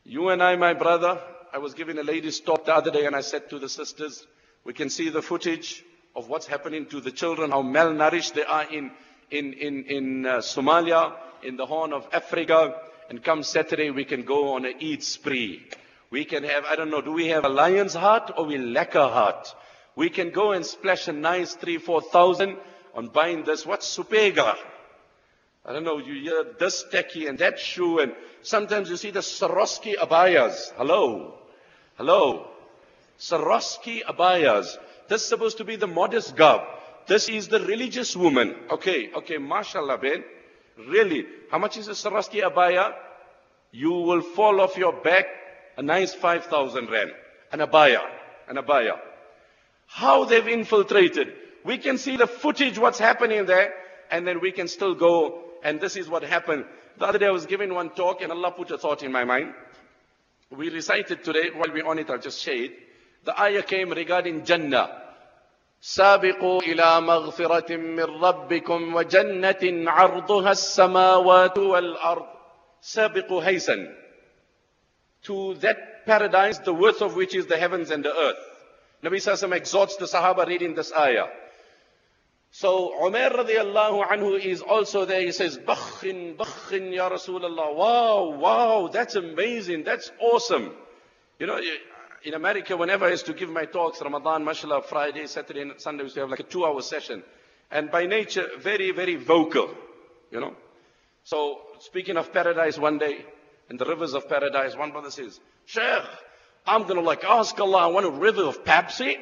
You and I, my brother, I was giving a ladies' talk the other day and I said to the sisters, we can see the footage of what's happening to the children, how malnourished they are in Somalia, in the Horn of Africa. And come Saturday, we can go on an eat spree. We can have, I don't know, do we have a lion's heart or we lack a heart? We can go and splash a nice 3,000-4,000 on buying this. What's Supega? I don't know, you hear this tacky and that shoe, and sometimes you see the Swarovski abayas. Hello. Hello. Swarovski abayas. This is supposed to be the modest garb. This is the religious woman. Okay, mashallah, Ben. Really, how much is a Swarovski abaya? You will fall off your back a nice 5,000 rand. An abaya. How they've infiltrated. We can see the footage, what's happening there, and then we can still go. And this is what happened. The other day I was giving one talk and Allah put a thought in my mind. We recited today, while we're on it, I'll just share it. The ayah came regarding Jannah. سابقوا إلى مغفرة من ربكم وجنة عرضها السماوات والأرض. سابقوا هيسا. To that paradise, the worth of which is the heavens and the earth. Nabi Sallallahu exhorts the Sahaba reading this ayah. So Umar radiallahu anhu is also there. He says, Bakhin, ya Rasulullah. Wow, that's amazing. That's awesome. You know, in America, whenever I used to give my talks, Ramadan, mashallah, Friday, Saturday, and Sunday, we used to have like a 2-hour session. And by nature, very, very vocal, you know. So speaking of paradise one day, and the rivers of paradise, one brother says, Sheikh, I'm going to ask Allah, I want a river of Pepsi.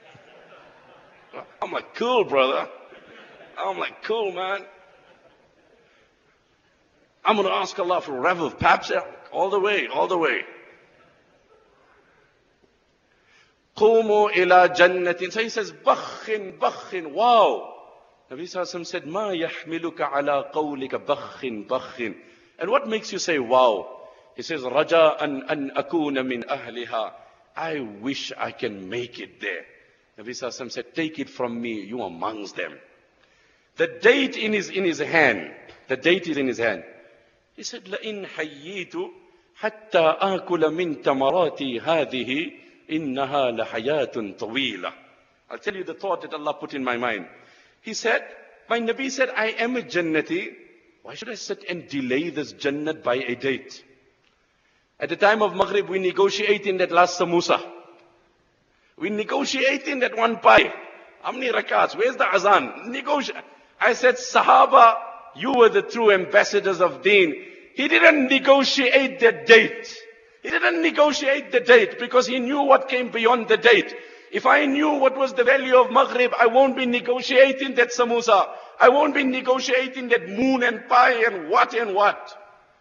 I'm like, cool, brother. I'm like, cool, man. I'm going to ask Allah for a river of Pepsi. All the way. قوموا إلى جنة. So he says, bakhin. Wow. Nabi Sallallahu said, ما يحملك على قولك bakhin. And what makes you say, wow? He says, رجاء أن أكون من أهلها. I wish I can make it there. Nabi Sallallahu said, take it from me, you amongst them. The date in his hand. The date is in his hand. He said, لئن حييت حتى آكل من تمراتي هذه إنها لحياة طويلة. I'll tell you the thought that Allah put in my mind. He said, my Nabi said, I am a Jannati. Why should I sit and delay this Jannat by a date? At the time of Maghrib, we negotiating that last samosa. We negotiating that one pie. How many rakats? Where's the azan? I said, Sahaba, you were the true ambassadors of Deen. He didn't negotiate the date. He didn't negotiate the date because he knew what came beyond the date. If I knew what was the value of Maghrib, I won't be negotiating that samosa. I won't be negotiating that moon and pie and what.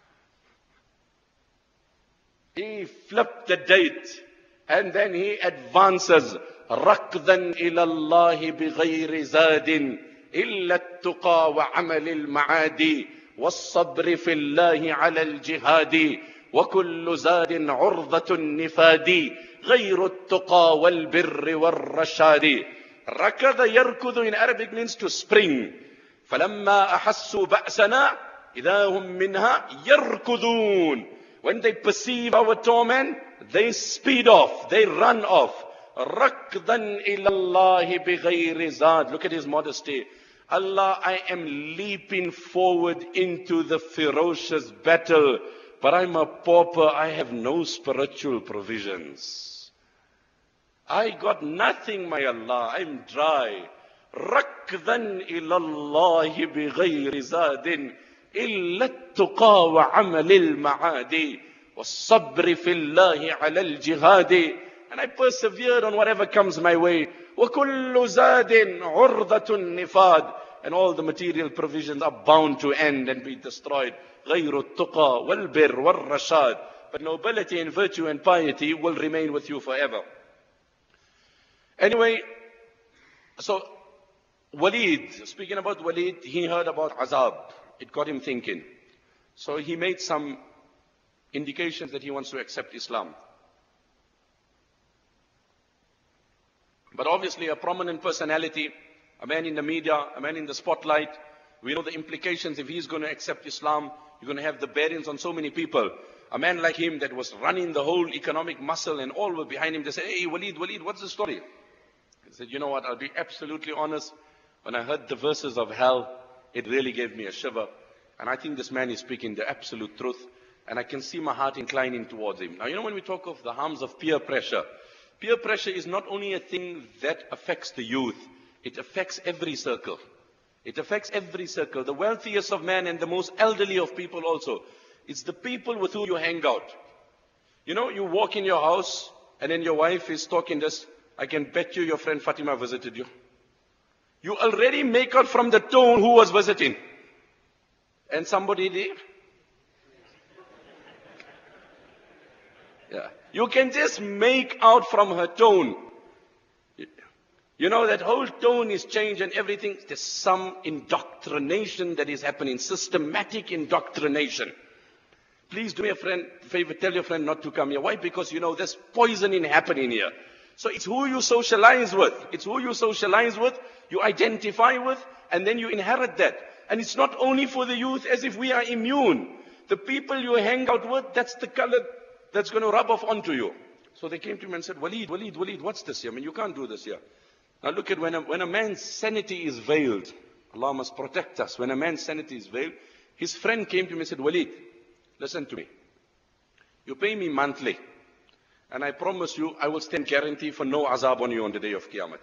He flipped the date and then he advances. رَكْضًا إِلَى اللَّهِ بِغَيْرِ زَادٍ إِلَّا التُّقَى وَعَمَلِ الْمَعَادِ وَالصَّبْرِ فِي اللَّهِ عَلَى الْجِهَادِ وَكُلُّ زَادٍ عُرْضَةٌ النِّفَادِ غَيْرُ التُّقَى وَالْبِرِّ وَالرَّشَادِ. رَكَضَ يَرْكُضُ in Arabic means to spring. فَلَمَّا أَحَسُّوا بَأْسَنَا إِذَا هُمْ مِنْهَا يَرْكُضُونَ. When they perceive our torment, they speed off, they run off. رَكْضًا إِلَى اللَّهِ بِغَيْرِ زَادٍ. Look at his modesty. Allah, I am leaping forward into the ferocious battle, but I'm a pauper, I have no spiritual provisions. I got nothing, my Allah, I'm dry. رَكْضًا إِلَى اللَّهِ بِغَيْرِ زَادٍ إِلَّا التُّقَى وَعَمَلِ الْمَعَادِ وَالصَّبْرِ فِي اللَّهِ عَلَى الْجِهَادِ. And I persevered on whatever comes my way. وَكُلُّ زَادٍ عُرْضَةٌ النِّفَادِ. And all the material provisions are bound to end and be destroyed. غَيْرُ التُّقَى وَالْبِرِّ وَالرَّشَادِ. But nobility and virtue and piety will remain with you forever. Anyway, so Walid, speaking about Walid, he heard about azab. It got him thinking. So he made some indications that he wants to accept Islam. But obviously a prominent personality, a man in the media, a man in the spotlight, we know the implications if he's going to accept Islam. You're going to have the bearings on so many people. A man like him that was running the whole economic muscle and all were behind him. They said, hey, Walid, what's the story? He said, you know what, I'll be absolutely honest. When I heard the verses of hell, it really gave me a shiver. And I think this man is speaking the absolute truth. And I can see my heart inclining towards him. Now, you know, when we talk of the harms of peer pressure is not only a thing that affects the youth, it affects every circle. It affects every circle. The wealthiest of men and the most elderly of people also. It's the people with whom you hang out. You know, you walk in your house and then your wife is talking this. I can bet you your friend Fatima visited you. You already make out from the tone who was visiting. And somebody there. Yeah. You can just make out from her tone. You know, that whole tone is changed and everything. There's some indoctrination that is happening. Systematic indoctrination. Please do me a favor, tell your friend not to come here. Why? Because, you know, there's poisoning happening here. So it's who you socialize with. It's who you socialize with, you identify with, and then you inherit that. And it's not only for the youth as if we are immune. The people you hang out with, that's the color that's going to rub off onto you. So they came to him and said, Walid, what's this here? I mean, you can't do this here. Now look at when a man's sanity is veiled. Allah must protect us. When a man's sanity is veiled, his friend came to him and said, Walid, listen to me. You pay me monthly. And I promise you, I will stand guarantee for no azab on you on the day of Qiyamah.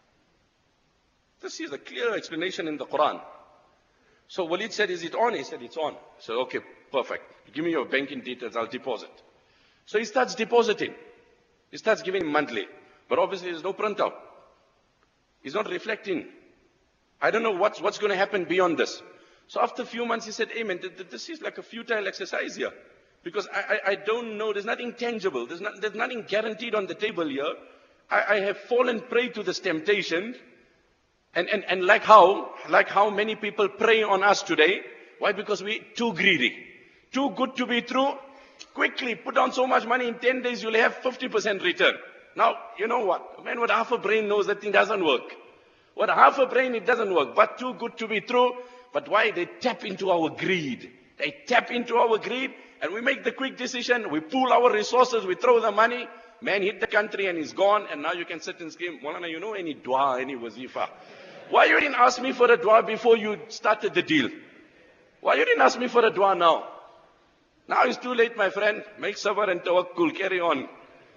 This is a clear explanation in the Quran. So Walid said, is it on? He said, it's on. I said, okay, perfect. Give me your banking details, I'll deposit. So he starts depositing. He starts giving him monthly. But obviously there's no printout. He's not reflecting. I don't know what's going to happen beyond this. So after a few months he said, hey man, this is like a futile exercise here. Because I don't know, there's nothing tangible. There's nothing guaranteed on the table here. I have fallen prey to this temptation. And like how many people prey on us today. Why? Because we're too greedy. Too good to be true. Quickly put down so much money, in 10 days you'll have 50% return. Now, you know what? A man with half a brain knows that thing doesn't work. With half a brain it doesn't work. But too good to be true. But why? They tap into our greed. They tap into our greed and we make the quick decision. We pool our resources, we throw the money. Man hit the country and he's gone. And now you can sit and scream, Maulana, you know any dua, any wazifa? Why you didn't ask me for a dua before you started the deal? Why you didn't ask me for a dua now? Now it's too late, my friend. Make sabr and tawakkul. Carry on.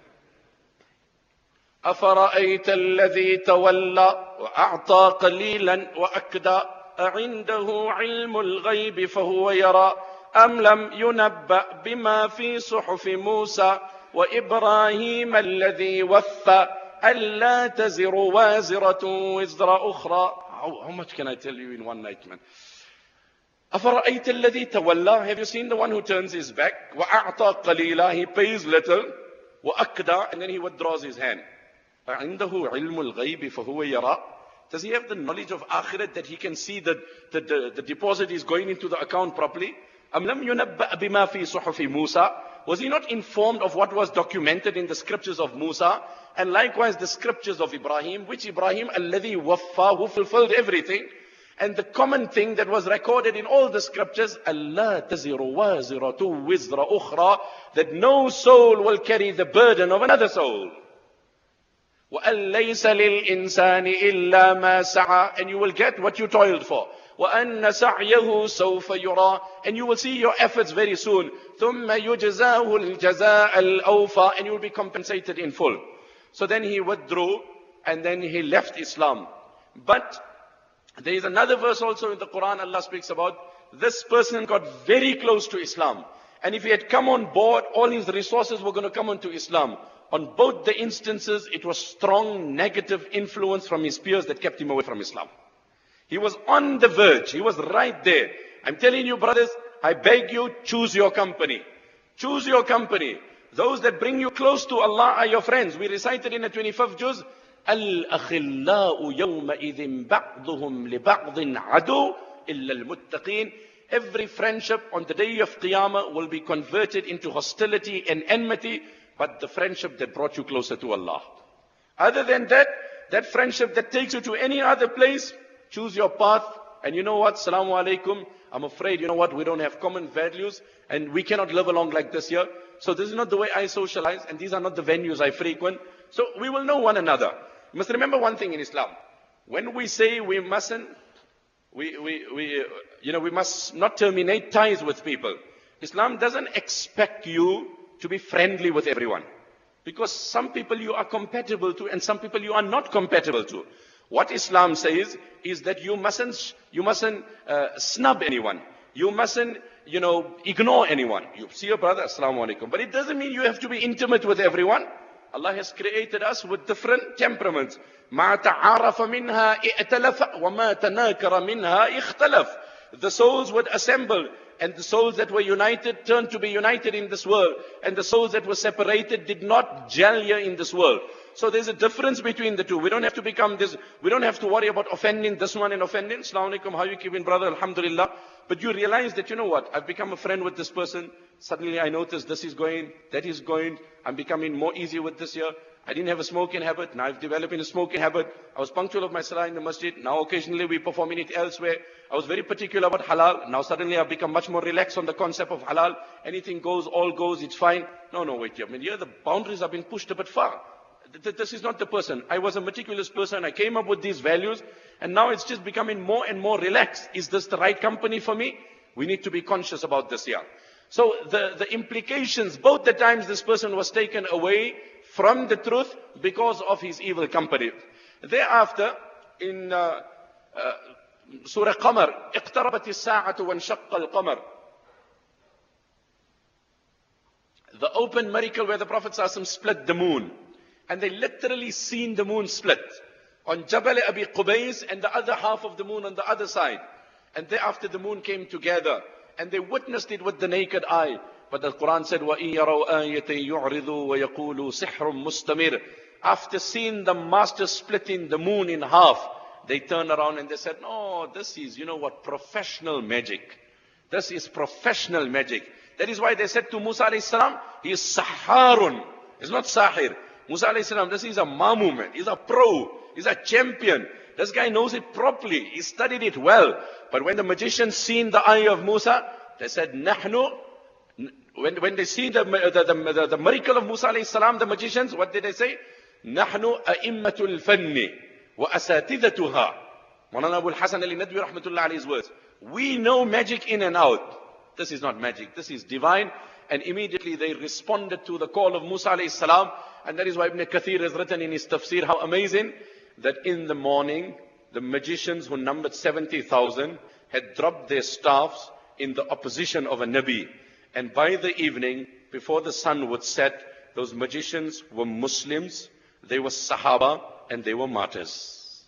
أَفَرَأَيْتَ الَّذِي تَوَلَّى وَأَعْطَى قَلِيلًا وَأَكْدَى أَعِنْدَهُ عِلْمُ الْغَيْبِ فَهُوَ يَرَى أَمْ لَمْ يُنَبَّأْ بِمَا فِي صُحُفِ مُوسَى وَإِبْرَاهِيمَ الَّذِي وَفَّى أَلَّا تَزِرُ وَازِرَةٌ وِزْرَ أُخْرَى. How much can I tell you in one night, man? أَفَرَأَيْتَ الَّذِي تَوَلَّى. Have you seen the one who turns his back? وَأَعْطَى قَلِيلًا. He pays little. وَأَكْدَى. And then he withdraws his hand. أَعِنْدَهُ عِلْمُ الْغَيْبِ فَهُوَ يَرَى. Does he have the knowledge of akhirat that he can see that the deposit is going into the account properly? أَمْ لَمْ يُنَبَّأْ بِمَا فِي صُحُفِ مُوسَى. Was he not informed of what was documented in the scriptures of Musa? And likewise the scriptures of Ibrahim. Which Ibrahim? الَّذِي وَفَّى, who fulfilled everything. And the common thing that was recorded in all the scriptures, أَلَّا تَزِرُ وَازِرَةٌ وِزْرَ أُخْرَى, that no soul will carry the burden of another soul. وَأَن لَيْسَ لِلْإِنسَانِ إِلَّا مَا سَعَى. And you will get what you toiled for. وَأَنَّ سَعْيَهُ سَوْفَ يُرَى. And you will see your efforts very soon. ثُمَّ يُجْزَاهُ الْجَزَاءَ الْأَوْفَى. And you will be compensated in full. So then he withdrew and then he left Islam. But there is another verse also in the Quran. Allah speaks about this person got very close to Islam. And if he had come on board, all his resources were going to come onto Islam. On both the instances, it was strong negative influence from his peers that kept him away from Islam. He was on the verge. He was right there. I'm telling you, brothers, I beg you, choose your company. Choose your company. Those that bring you close to Allah are your friends. We recited in the 25th juz, الْأَخِلَّاءُ يَوْمَئِذٍ بَعْضُهُمْ لِبَعْضٍ عَدُوٌ إِلَّا الْمُتَّقِينَ. Every friendship on the day of Qiyamah will be converted into hostility and enmity, but the friendship that brought you closer to Allah. Other than that, that friendship that takes you to any other place, choose your path and you know what, Assalamu alaikum, I'm afraid, you know what, we don't have common values and we cannot live along like this here. So this is not the way I socialize and these are not the venues I frequent. So we will know one another. You must remember one thing in Islam. When we say we mustn't, we must not terminate ties with people. Islam doesn't expect you to be friendly with everyone. Because some people you are compatible to and some people you are not compatible to. What Islam says is that you mustn't snub anyone. You mustn't, ignore anyone. You see your brother, Assalamu alaikum. But it doesn't mean you have to be intimate with everyone. Allah has created us with different temperaments. مَا تَعَارَفَ مِنْهَا اِئْتَلَفَ وَمَا تَنَاكَرَ مِنْهَا اِخْتَلَفَ. The souls would assemble, and the souls that were united turned to be united in this world, and the souls that were separated did not gel here in this world. So there's a difference between the two. We don't have to become this, we don't have to worry about offending this one and offending. Assalamu alaikum, how you keeping, brother? Alhamdulillah. But you realize that, you know what, I've become a friend with this person. Suddenly I notice this is going, that is going. I'm becoming more easy with this year. I didn't have a smoking habit. Now I've developed a smoking habit. I was punctual of my salah in the masjid. Now occasionally we performing it elsewhere. I was very particular about halal. Now suddenly I've become much more relaxed on the concept of halal. Anything goes, all goes, it's fine. No, wait here. I mean, here the boundaries have been pushed a bit far. This is not the person. I was a meticulous person. I came up with these values. And now it's just becoming more and more relaxed. Is this the right company for me? We need to be conscious about this here. So the implications, both the times this person was taken away from the truth because of his evil company. Thereafter, in Surah Qamar, اقتربت الساعة وانشق القمر. The open miracle where the Prophet ﷺ split the moon. And they literally seen the moon split on Jabal Abi Qubais and the other half of the moon on the other side. And thereafter the moon came together and they witnessed it with the naked eye. But the Quran said, وَإِن يَرَوْا آيَةً يُعْرِضُوا وَيَقُولُوا سِحْرٌ مُسْتَمِرٌ. After seeing the master splitting the moon in half, they turned around and they said, no, this is, professional magic. This is professional magic. That is why they said to Musa alayhi salam, he is saharun. He's not sahir. Musa alayhi salam, this is a mamu man. He's a pro. He's a champion. This guy knows it properly. He studied it well. But when the magicians seen the eye of Musa, they said, Nahnu. When they see the miracle of Musa alayhi salam, the magicians, what did they say? Nahnu a'immatul fanni wa asatidatuha. Mawlana Abul Hasan Ali Nadwi rahmatullah alayhi's words. We know magic in and out. This is not magic. This is divine. And immediately they responded to the call of Musa alayhi salam. And that is why Ibn Kathir has written in his tafsir, how amazing, that in the morning, the magicians who numbered 70,000 had dropped their staffs in the opposition of a Nabi. And by the evening, before the sun would set, those magicians were Muslims, they were Sahaba, and they were martyrs.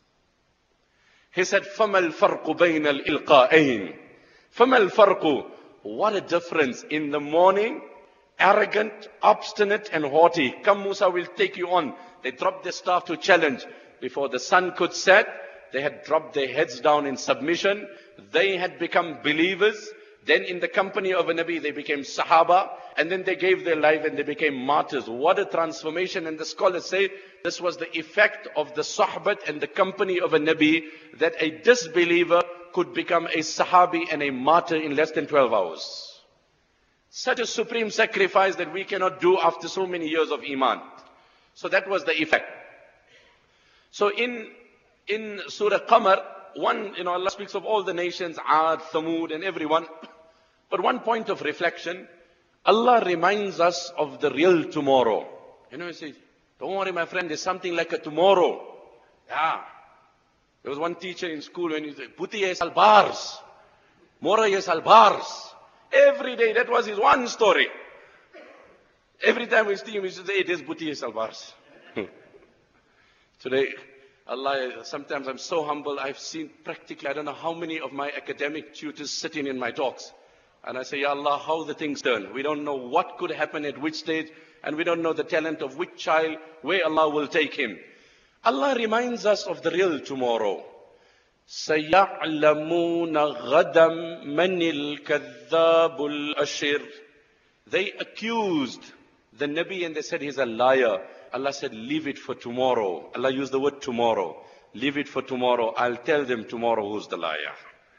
He said, فَمَا الْفَرْقُ بَيْنَ الْإِلْقَائَيْنِ فَمَا الْفَرْقُ. What a difference. In the morning, arrogant, obstinate, and haughty. Come, Musa, we'll take you on. They dropped their staff to challenge. Before the sun could set, they had dropped their heads down in submission. They had become believers. Then in the company of a Nabi, they became Sahaba. And then they gave their life and they became martyrs. What a transformation. And the scholars say this was the effect of the Sahbat and the company of a Nabi, that a disbeliever could become a Sahabi and a martyr in less than 12 hours. Such a supreme sacrifice that we cannot do after so many years of Iman. So that was the effect. So in Surah Qamar, Allah speaks of all the nations, Aad, Thamud, and everyone. But one point of reflection, Allah reminds us of the real tomorrow. He says, don't worry, my friend, there's something like a tomorrow. Yeah. There was one teacher in school when he said, Buti es al-bars. Mora es al-bars. Every day, that was his one story. Every time we see him, he says, it is Buti es al-bars. Today, Allah, sometimes I'm so humble, I've seen practically, I don't know how many of my academic tutors sitting in my talks. And I say, Ya Allah, how the things turn. We don't know what could happen at which stage, and we don't know the talent of which child, where Allah will take him. Allah reminds us of the real tomorrow. سَيَعْلَمُونَ غَدًا مَنِ الْكَذَّابُ الْأَشِرُ. They accused the Nabi and they said he's a liar. Allah said, leave it for tomorrow. Allah used the word tomorrow. Leave it for tomorrow. I'll tell them tomorrow who's the liar.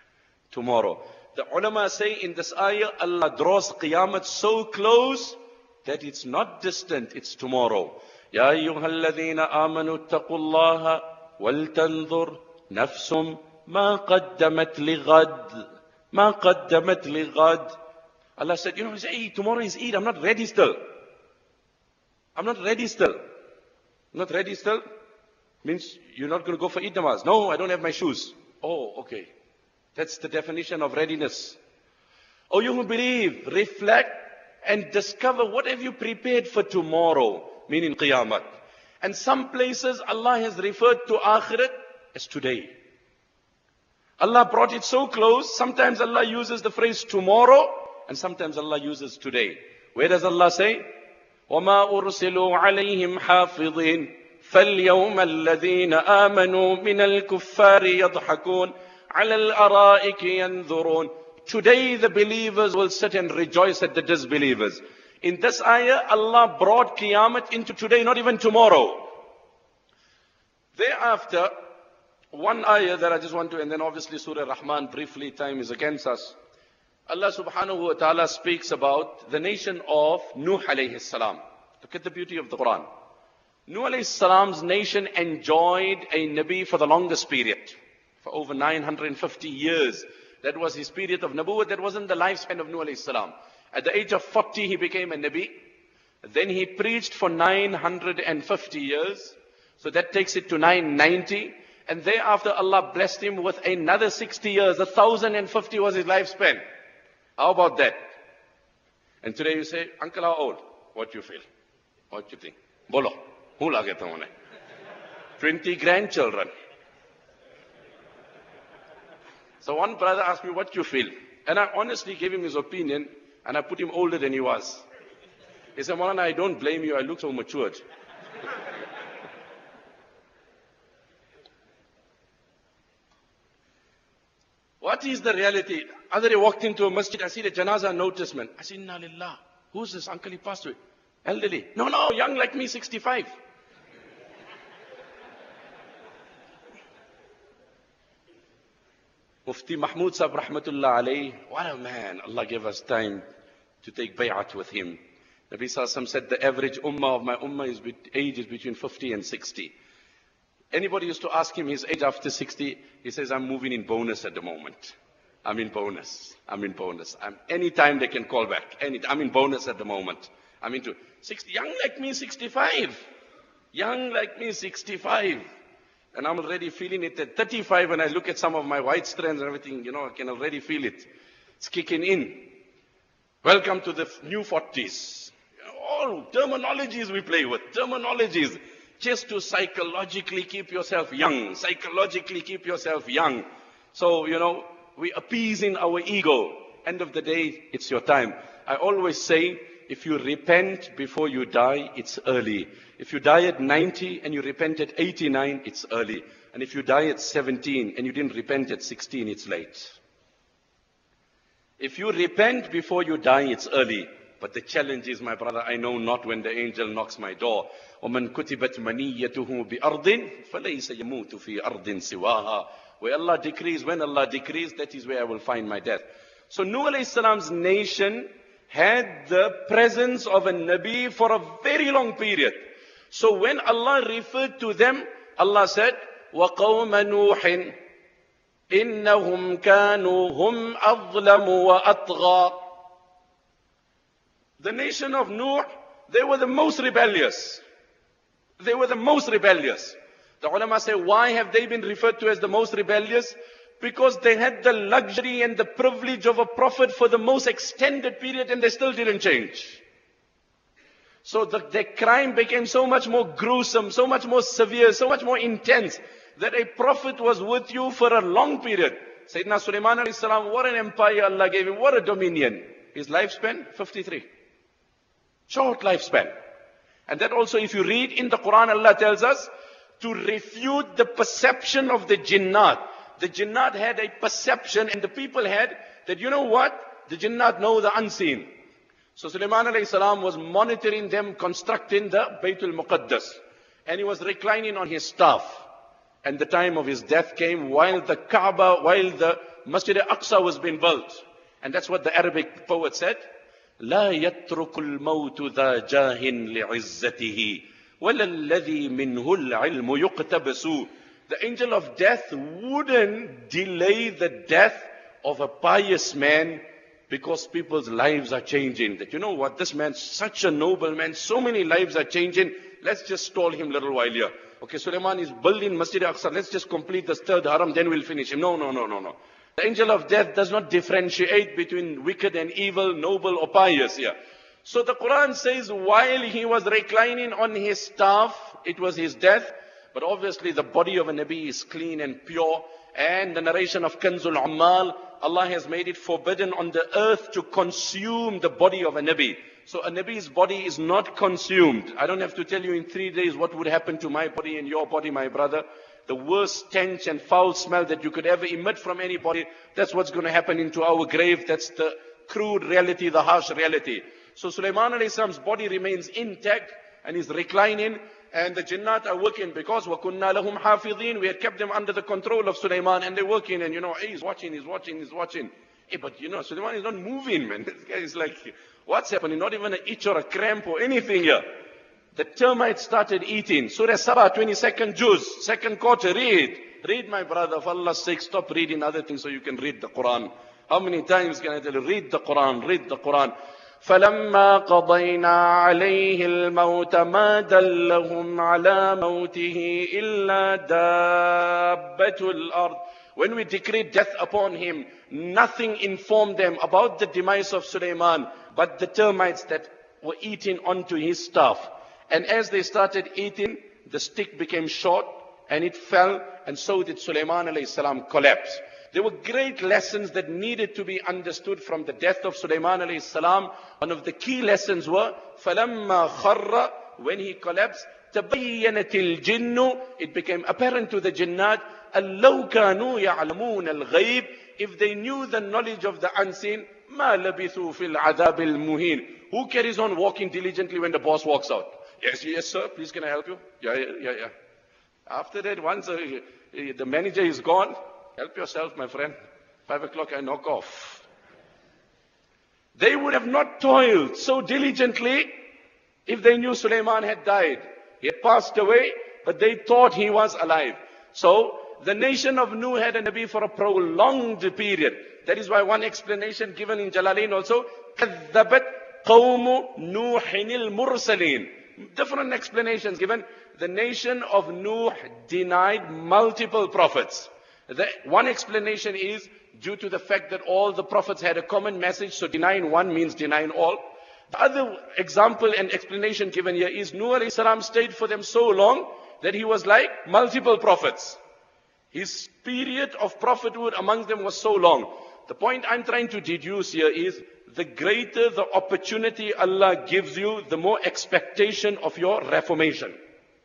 tomorrow. The ulama say in this ayah, Allah draws Qiyamah so close that it's not distant, it's tomorrow. Ya ayyuhalladhina amanu ittaqullaha wal tanzur nafsum ma qaddamat lighad. Ma qaddamat lighad. Allah said, you know, hey, tomorrow is Eid, I'm not ready still. I'm not ready still. Not ready still? Means you're not going to go for Eid namaz. No, I don't have my shoes. Oh, okay. That's the definition of readiness. Oh, you who believe, reflect and discover what have you prepared for tomorrow, meaning Qiyamah. And some places Allah has referred to Akhirat as today. Allah brought it so close, sometimes Allah uses the phrase tomorrow, and sometimes Allah uses today. Where does Allah say? وَمَا أُرْسِلُوا عَلَيْهِمْ حَافِظِينَ فَالْيَوْمَ الَّذِينَ آمَنُوا مِنَ الْكُفَّارِ يَضْحَكُونَ عَلَى الْأَرَائِكِ يَنْظُرُونَ. Today the believers will sit and rejoice at the disbelievers. In this ayah, Allah brought Qiyamah into today, not even tomorrow. Thereafter, one ayah that I just want to, and then obviously Surah Rahman, briefly, time is against us. Allah subhanahu wa ta'ala speaks about the nation of Nuh alayhi salam. Look at the beauty of the Quran. Nuh alayhi salam's nation enjoyed a Nabi for the longest period. For over 950 years. That was his period of Nabuwwat. That wasn't the lifespan of Nuh alayhi salam. At the age of 40, he became a Nabi. Then he preached for 950 years. So that takes it to 990. And thereafter Allah blessed him with another 60 years. 1050 was his lifespan. How about that? And today you say, uncle, how old? What do you feel? What do you think? Bolo. Who lage tumne? 20 grandchildren. So one brother asked me, what do you feel? And I honestly gave him his opinion, and I put him older than he was. He said, Maulana, I don't blame you, I look so matured. What is the reality? Other day I walked into a masjid, I see the janazah noticement. I said, Inna lillah. Who's this uncle? He passed away. Elderly. No, young like me, 65. Mufti Mahmud Sahib Rahmatullah alayhi, what a man. Allah gave us time to take bay'at with him. Nabi Sallallahu said the average ummah of my ummah age is between 50 and 60. Anybody used to ask him his age after 60, he says, I'm moving in bonus at the moment. I'm in bonus. Anytime they can call back. I'm in bonus at the moment. I'm into 60. Young like me, 65. Young like me, 65. And I'm already feeling it at 35 when I look at some of my white strands and everything, I can already feel it. It's kicking in. Welcome to the new 40s. All terminologies we play with. Terminologies. Just to psychologically keep yourself young. So, we appeasing our ego. End of the day, it's your time. I always say, if you repent before you die, it's early. If you die at 90 and you repent at 89, it's early. And if you die at 17 and you didn't repent at 16, it's late. If you repent before you die, it's early. But the challenge is, my brother, I know not when the angel knocks my door. وَمَنْ كُتِبَتْ مَنِيَّتُهُ بِأَرْضٍ فَلَيْسَ يَمُوتُ فِي أَرْضٍ سِوَاهَا. Where Allah decrees, when Allah decrees, that is where I will find my death. So Nuh alayhi salam's nation had the presence of a Nabi for a very long period. So when Allah referred to them, Allah said, وَقَوْمَ نُوحٍ إِنَّهُمْ كَانُوا هُمْ أَظْلَمُ وَأَطْغَى. The nation of Nuh, they were the most rebellious. The ulama say, why have they been referred to as the most rebellious? Because they had the luxury and the privilege of a prophet for the most extended period and they still didn't change. So their crime became so much more gruesome, so much more severe, so much more intense that a prophet was with you for a long period. Sayyidina Sulaiman alayhi salam, what an empire Allah gave him, what a dominion. His lifespan, 53. Short lifespan. And that also, if you read in the Quran, Allah tells us to refute the perception of the jinnat. The jinnat had a perception and the people had that, you know what? The jinnat know the unseen. So Sulaiman alayhi salam was monitoring them constructing the Baytul Muqaddas. And he was reclining on his staff. And the time of his death came while the Kaaba, while the Masjid al-Aqsa was being built. And that's what the Arabic poet said. لا يترك الموت ذا جاه لعزته ولا الذي منه العلم يقتبس. The angel of death wouldn't delay the death of a pious man because people's lives are changing. That you know what, this man's such a noble man, so many lives are changing. Let's just stall him a little while here. Okay, Sulaiman is building Masjid al-Aqsa. Let's just complete the third haram, then we'll finish him. No. The angel of death does not differentiate between wicked and evil, noble or pious here. So the Quran says while he was reclining on his staff, it was his death. But obviously the body of a Nabi is clean and pure. And the narration of Kanzul Ammal, Allah has made it forbidden on the earth to consume the body of a Nabi. So a Nabi's body is not consumed. I don't have to tell you in 3 days what would happen to my body and your body, my brother. The worst stench and foul smell that you could ever emit from anybody, that's what's going to happen into our grave. That's the crude reality, the harsh reality. So Sulaiman alayhi salam's body remains intact and he's reclining. And the jinnat are working because وَكُنَّا لَهُمْ حَافِظِينَ. We had kept them under the control of Sulaiman and they're working and hey, he's watching. Hey, but Sulaiman is not moving, man. This guy is like, what's happening? Not even an itch or a cramp or anything here. The termites started eating. Surah Sabah, 22nd juz, second quarter, read. Read, my brother, for Allah's sake, stop reading other things so you can read the Quran. How many times can I tell you? Read the Quran, read the Quran. فَلَمَّا قَضَيْنَا عَلَيْهِ الْمَوْتَ مَا دَلَّهُمْ عَلَى مَوْتِهِ إِلَّا دَابَّةُ الْأَرْضِ. When we decreed death upon him, nothing informed them about the demise of Sulaiman, but the termites that were eating onto his staff. And as they started eating, the stick became short and it fell, and so did Sulaiman alayhi salam collapse. There were great lessons that needed to be understood from the death of Sulaiman alayhi salam. One of the key lessons were, فَلَمَّا خَرَّ, when he collapsed, تَبَيَّنَتِ الْجِنُّ, it became apparent to the jinnat, أَلَّوْ كَانُوا يَعْلَمُونَ الْغَيْبِ, if they knew the knowledge of the unseen, مَا لَبِثُوا فِي الْعَذَابِ الْمُهِينِ. Who carries on walking diligently when the boss walks out? Yes, sir, please can I help you? Yeah. After that, once the manager is gone, help yourself, my friend. 5 o'clock I knock off. They would have not toiled so diligently if they knew Sulaiman had died. He had passed away, but they thought he was alive. So the nation of Nuh had a Nabi for a prolonged period. That is why one explanation given in Jalalain also, كَذَّبَتْ قَوْمُ نُوحٍ الْمُرْسَلِينَ. Different explanations given. The nation of Nuh denied multiple prophets. The one explanation is due to the fact that all the prophets had a common message, so denying one means denying all. The other example and explanation given here is Nuh alayhi salam stayed for them so long that he was like multiple prophets. His period of prophethood amongst them was so long. The point I'm trying to deduce here is, the greater the opportunity Allah gives you, the more expectation of your reformation.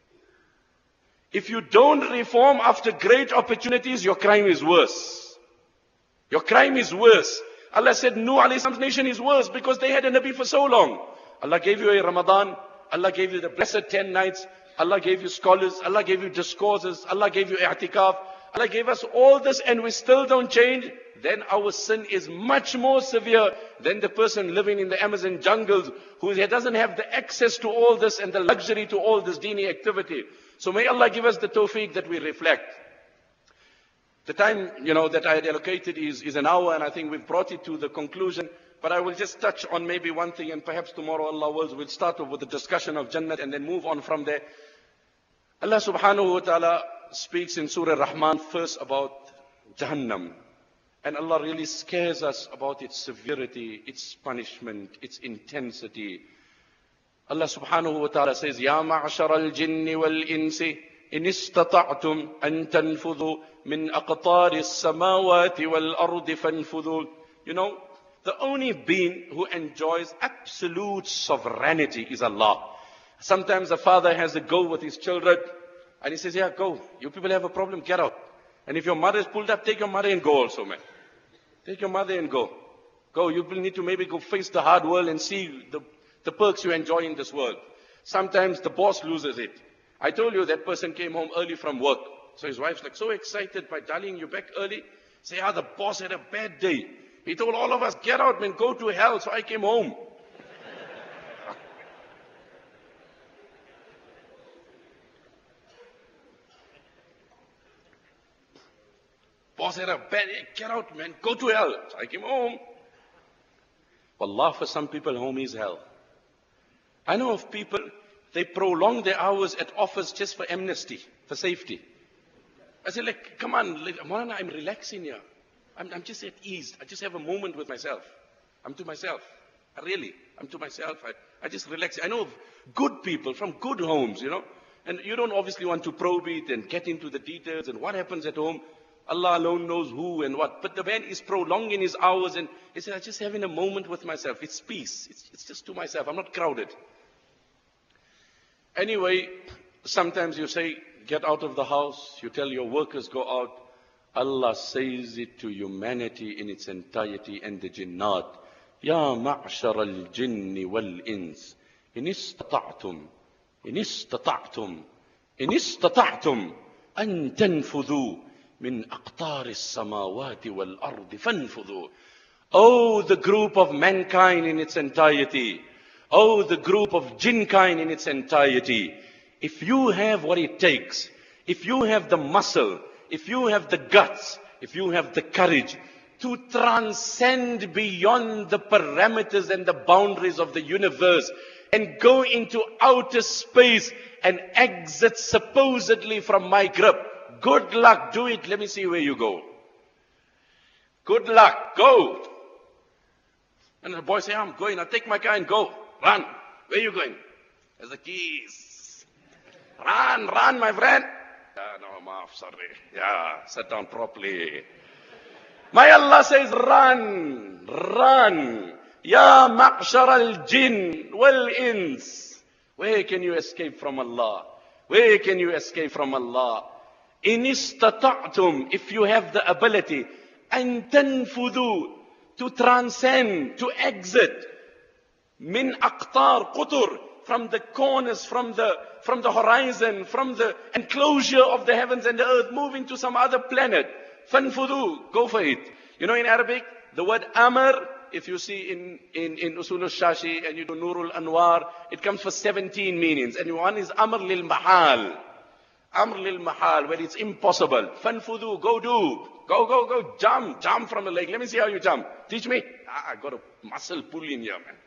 If you don't reform after great opportunities, your crime is worse. Your crime is worse. Allah said Nuh alayhi salam's nation is worse because they had a Nabi for so long. Allah gave you a Ramadan. Allah gave you the blessed 10 nights. Allah gave you scholars. Allah gave you discourses. Allah gave you i'tikaf. Allah gave us all this and we still don't change. Then our sin is much more severe than the person living in the Amazon jungles who doesn't have the access to all this and the luxury to all this dini activity. So may Allah give us the tawfiq that we reflect. The time, that I had allocated is an hour, and I think we've brought it to the conclusion. But I will just touch on maybe one thing, and perhaps tomorrow, Allah wills, we'll start off with the discussion of Jannat and then move on from there. Allah subhanahu wa ta'ala speaks in Surah Rahman first about Jahannam. And Allah really scares us about its severity, its punishment, its intensity. Allah subhanahu wa ta'ala says, Ya ma'ashar al-jinni wal-insi, in istata'tum an tanfudhu min aqtari as-samawati wal-ardi fanfudhu. The only being who enjoys absolute sovereignty is Allah. Sometimes a father has a go with his children, and he says, yeah, go. You people have a problem, get out. And if your mother is pulled up, take your mother and go also, man. Take your mother and go. Go, you will need to maybe go face the hard world and see the perks you enjoy in this world. Sometimes the boss loses it. I told you that person came home early from work. So his wife's like so excited, my darling, you're back early. Say, the boss had a bad day. He told all of us, get out, man, go to hell. So I came home. Boss had a bad day. Get out, man, go to hell. So I came home. Wallah, for some people, home is hell. I know of people, they prolong their hours at office just for amnesty, for safety. I say, like, come on, Maulana, I'm relaxing here. I'm just at ease. I just have a moment with myself. I'm to myself. I'm to myself. I just relax. I know of good people from good homes, you know. And you don't obviously want to probe it and get into the details and what happens at home. Allah alone knows who and what. But the man is prolonging his hours and he said, I'm just having a moment with myself. It's peace. It's just to myself. I'm not crowded. Anyway, sometimes you say, get out of the house. You tell your workers, go out. Allah says it to humanity in its entirety and the jinnat. Ya ma'shar al-jinni wal-ins. In istata'tum an tanfudhu min aqtar as-samawati wal-ardi fanfudhu. Oh, the group of mankind in its entirety. Oh, the group of jinnkind in its entirety. If you have what it takes, if you have the muscle, if you have the guts, if you have the courage to transcend beyond the parameters and the boundaries of the universe and go into outer space and exit supposedly from my grip, good luck, do it. Let me see where you go. Good luck, go. And the boy say, I'm going, I'll take my car and go. Run. Where are you going? There's the keys. Run, my friend. No, maaf, sorry. Yeah, sit down properly. My Allah says, run. Ya ma'shar al-jinn wal-ins. Where can you escape from Allah? Where can you escape from Allah? In istata'tum, if you have the ability, an tanfudhu, to transcend, to exit, min aqtar, qutur, from the corners, from the horizon, from the enclosure of the heavens and the earth, moving to some other planet. Fanfudu, go for it. You know, in Arabic, the word amr, if you see in Usul al-Shashi and you do Nurul Anwar, it comes for 17 meanings. And one is amr lil mahal. Amr lil mahal, where it's impossible. Fanfudu, go do. Go, jump from the lake. Let me see how you jump. Teach me. I got a muscle pull in here, man.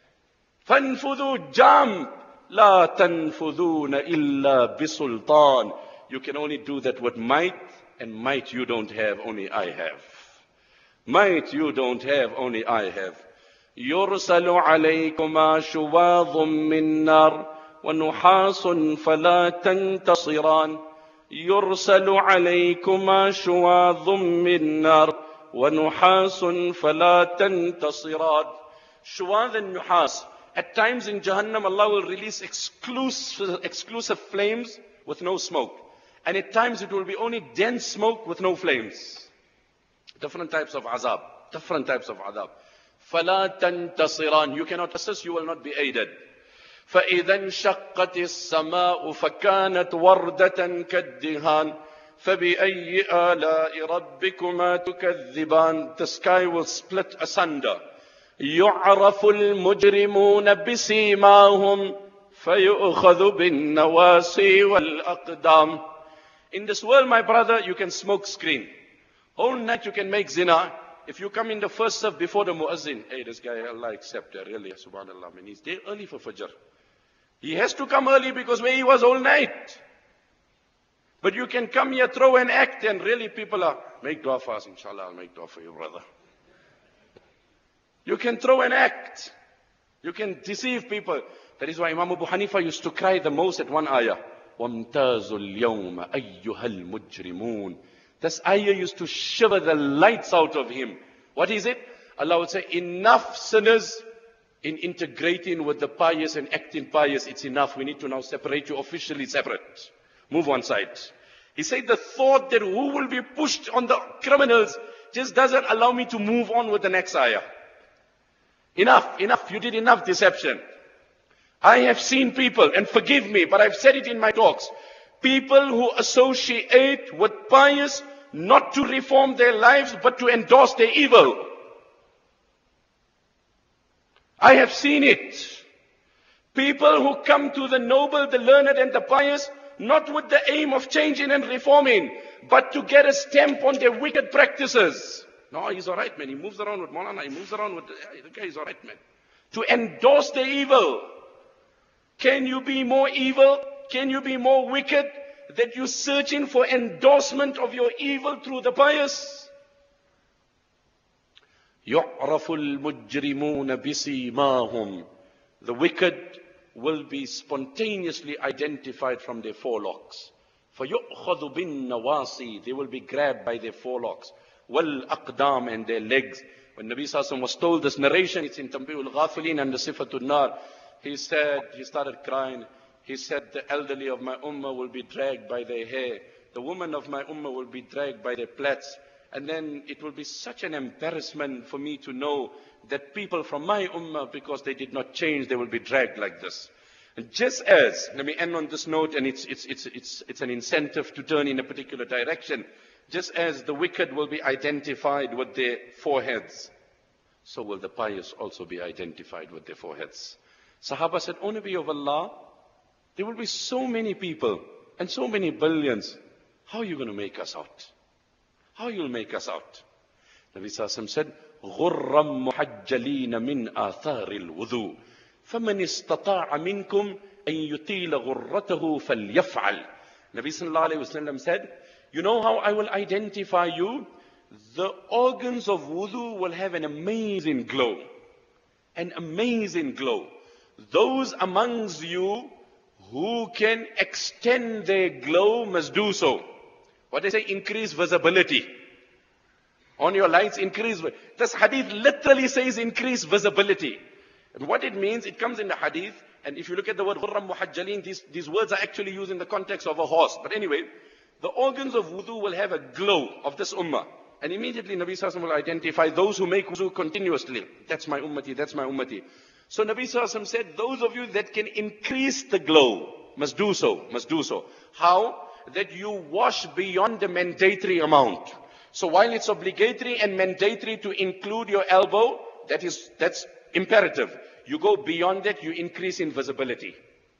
Fanfudu, jump. La tanfuduna illa bisultan. You can only do that with might, and might you don't have, only I have. Might you don't have, only I have. يرسل عليكما شواظ من نار ونحاس فلا تنتصران. يرسل عليكما شواظ من نار ونحاس فلا تنتصران. Shuwaz and Nuhas. At times in Jahannam, Allah will release exclusive flames with no smoke. And at times it will be only dense smoke with no flames. Different types of azab. فَلَا تَنْتَصِرَانِ. You cannot assist, you will not be aided. فَإِذَا انشَقَّتِ السَّمَاءُ فَكَانَتْ وَرْدَةً كَالدِّهَانِ فَبِأَيِّ آلَاءِ رَبِّكُمَا تُكَذِّبَانِ. The sky will split asunder. يُعْرَفُ الْمُجْرِمُونَ بِسِيمَاهُمْ فَيُؤْخَذُ بِالنَّوَاسِي وَالْأَقْدَامِ. In this world, my brother, you can smoke screen. Whole night you can make zina. If you come in the first serve before the muazzin, hey, this guy, Allah accept, really, subhanallah, man, he's there early for Fajr. He has to come early because where he was all night. But you can come here, throw an act, and really people are, make dua for us, inshallah, I'll make dua for you, brother. You can throw an act. You can deceive people. That is why Imam Abu Hanifa used to cry the most at one ayah. وَامْتَازُوا الْيَوْمَ أَيُّهَا الْمُجْرِمُونَ. This ayah used to shiver the lights out of him. What is it? Allah would say, enough sinners in integrating with the pious and acting pious. It's enough. We need to now separate you officially separate. Move one side. He said the thought that who will be pushed on the criminals just doesn't allow me to move on with the next ayah. Enough. You did enough deception. I have seen people, and forgive me, but I've said it in my talks. People who associate with pious not to reform their lives, but to endorse their evil. I have seen it. People who come to the noble, the learned and the pious, not with the aim of changing and reforming, but to get a stamp on their wicked practices. No, he's alright, man. He moves around with Maulana. He moves around with the guy is alright, man. To endorse the evil. Can you be more evil? Can you be more wicked that you're searching for endorsement of your evil through the pious? يُعْرَفُ الْمُجْرِمُونَ بِسِيمَاهُمْ. The wicked will be spontaneously identified from their forelocks. فَيُؤْخَذُ بِالنَّوَاصِي. They will be grabbed by their forelocks. وَالْأَقْدَامِ and their legs. When Nabi Sallallahu Alaihi Wasallam was told this narration, it's in Tanbihul Ghafilin and the Sifatul Nar. He started crying. He said, the elderly of my ummah will be dragged by their hair. The women of my ummah will be dragged by their plaits. And then it will be such an embarrassment for me to know that people from my ummah, because they did not change, they will be dragged like this. And just as, let me end on this note, and it's an incentive to turn in a particular direction. Just as the wicked will be identified with their foreheads, so will the pious also be identified with their foreheads. Sahaba said, O Nabi of Allah, there will be so many people and so many billions. How are you going to make us out? How you will make us out? Nabi Sallallahu Alaihi Wasallam said, غُرًّا مُحَجَّلِينَ مِنْ آثَارِ الْوُضُوءِ فَمَنِ اسْتَطَاعَ مِنْكُمْ أَنْ يُطِيلَ غُرَّتَهُ فَلْيَفْعَلْ. Nabi Sallallahu Alaihi Wasallam said, you know how I will identify you? The organs of wudu will have an amazing glow. An amazing glow. Those amongst you who can extend their glow must do so. What they say, increase visibility. On your lights, increase. This hadith literally says increase visibility. And what it means, it comes in the hadith, and if you look at the word غُرًّا مُحَجَّلِينَ, these words are actually used in the context of a horse. But anyway, the organs of wudu will have a glow of this ummah. And immediately Nabi Sallallahu Alaihi Wasallam will identify those who make wudu continuously. That's my ummati, that's my ummati. So Nabi Sallallahu Alaihi Wasallam said, those of you that can increase the glow must do so, must do so. How? That you wash beyond the mandatory amount. So while it's obligatory and mandatory to include your elbow, that's imperative. You go beyond that, you increase in visibility.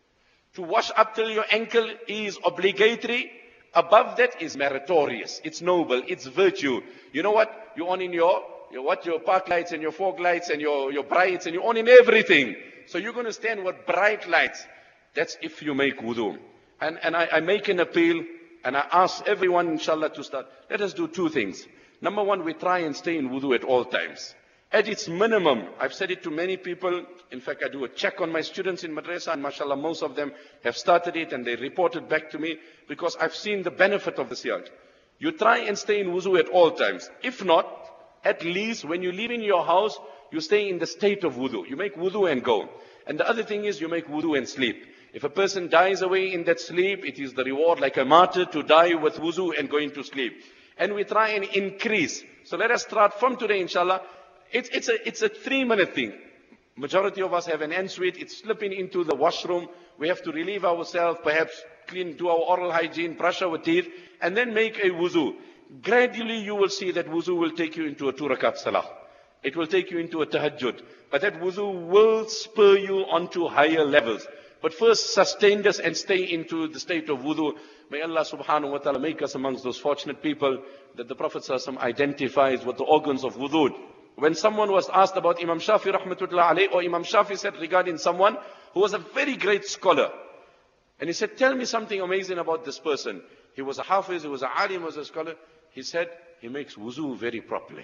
To wash up till your ankle is obligatory. Above that is meritorious. It's noble. It's virtue. You know what? You on in your park lights and your fog lights and your brights, and you on in everything. So you're going to stand with bright lights. That's if you make wudu. And I make an appeal, and I ask everyone, inshallah, to start. Let us do two things. Number one, we try and stay in wudu at all times. At its minimum, I've said it to many people. In fact, I do a check on my students in madrasa, and mashallah, most of them have started it, and they reported back to me, because I've seen the benefit of this yard. You try and stay in wudu at all times. If not, at least when you leave in your house, you stay in the state of wudu. You make wudu and go. And the other thing is, you make wudu and sleep. If a person dies away in that sleep, it is the reward like a martyr to die with wudu and going to sleep. And we try and increase. So let us start from today, inshallah. It's a 3-minute thing. Majority of us have an ensuite. It's slipping into the washroom. We have to relieve ourselves, perhaps do our oral hygiene, brush our teeth, and then make a wuzu. Gradually you will see that wuzu will take you into a 2-rakat salah. It will take you into a tahajjud. But that wuzu will spur you onto higher levels. But first sustain this and stay into the state of wudu. May Allah subhanahu wa ta'ala make us amongst those fortunate people that the Prophet sallallahu alaihi wasallam identifies with the organs of wudu. When someone was asked about Imam Shafi rahmatullah alayh, or Imam Shafi said regarding someone who was a very great scholar. And he said, tell me something amazing about this person. He was a hafiz, he was a alim, he was a scholar. He said, he makes wuzu very properly.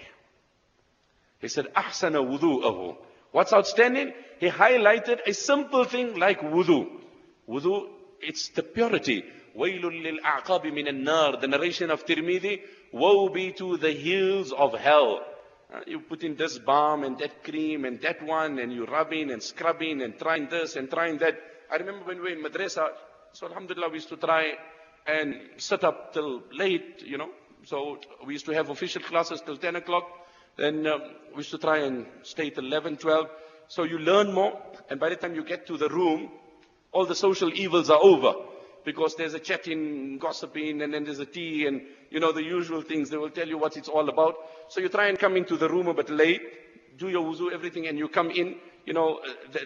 He said, ahsana wudu'ahu. What's outstanding? He highlighted a simple thing like wudu. Wudu, it's the purity. Waylul lil a'qabi min an-nar. The narration of Tirmidhi, woe be to the heels of hell. You put in this balm and that cream and that one, and you rubbing and scrubbing and trying this and trying that. I remember when we were in madrasa, so alhamdulillah we used to try and sit up till late, So we used to have official classes till 10 o'clock. Then we used to try and stay till 11, 12. So you learn more, and by the time you get to the room, all the social evils are over. because there's a chatting, gossiping, and then there's a tea, and you know, the usual things. They will tell you what it's all about. So you try and come into the room a bit late, do your wuzu, everything, and you come in. You know,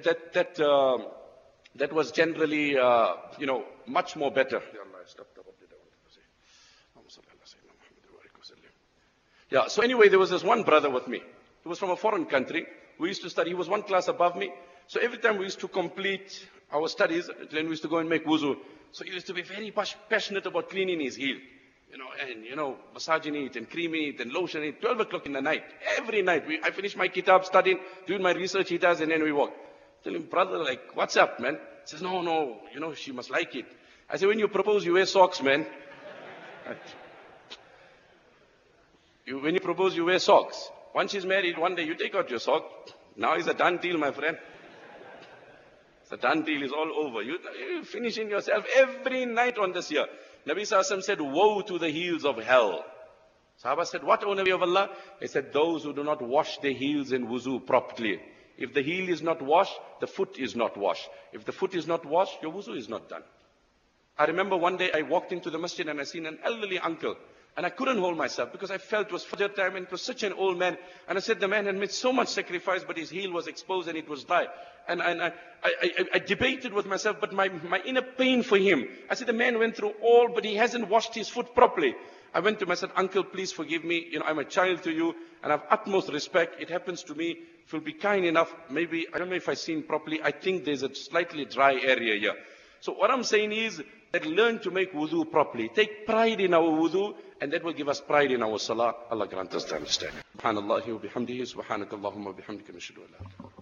that was generally, you know, much more better. Yeah, so anyway, there was this one brother with me. He was from a foreign country. We used to study. He was one class above me. So every time we used to complete our studies, then we used to go and make wuzu. So he used to be very passionate about cleaning his heel. You know, and, you know, massaging it and creaming it and lotioning it. 12 o'clock in the night. Every night. I finish my kitab, studying, doing my research he does, and then we walk. Tell him, brother, like, what's up, man? He says, no, you know, she must like it. I say, when you propose, you wear socks, man. When you propose, you wear socks. Once she's married, one day you take out your sock. Now it's a done deal, my friend. It's a done deal. It's all over. You're finishing yourself every night on this year. Nabi Sallallahu said, woe to the heels of hell. Sahaba said, what, O Nabi of Allah? He said, those who do not wash their heels in wuzu properly. If the heel is not washed, the foot is not washed. If the foot is not washed, your wuzu is not done. I remember one day I walked into the masjid and I seen an elderly uncle. And I couldn't hold myself because I felt it was Fajr time and it was such an old man. And I said the man had made so much sacrifice, but his heel was exposed and it was dry. And I debated with myself, but my inner pain for him. I said the man went through all, but he hasn't washed his foot properly. I went to him, I said, uncle, please forgive me. You know, I'm a child to you and I have utmost respect. It happens to me. If you'll be kind enough, maybe, I don't know if I've seen properly. I think there's a slightly dry area here. So what I'm saying is that learn to make wudu properly. Take pride in our wudu, and that will give us pride in our salah. Allah grant us to understand. Subhanallah wa bihamdihi, subhanakallahumma bihamdika nashhadu an la ilaha illa anta.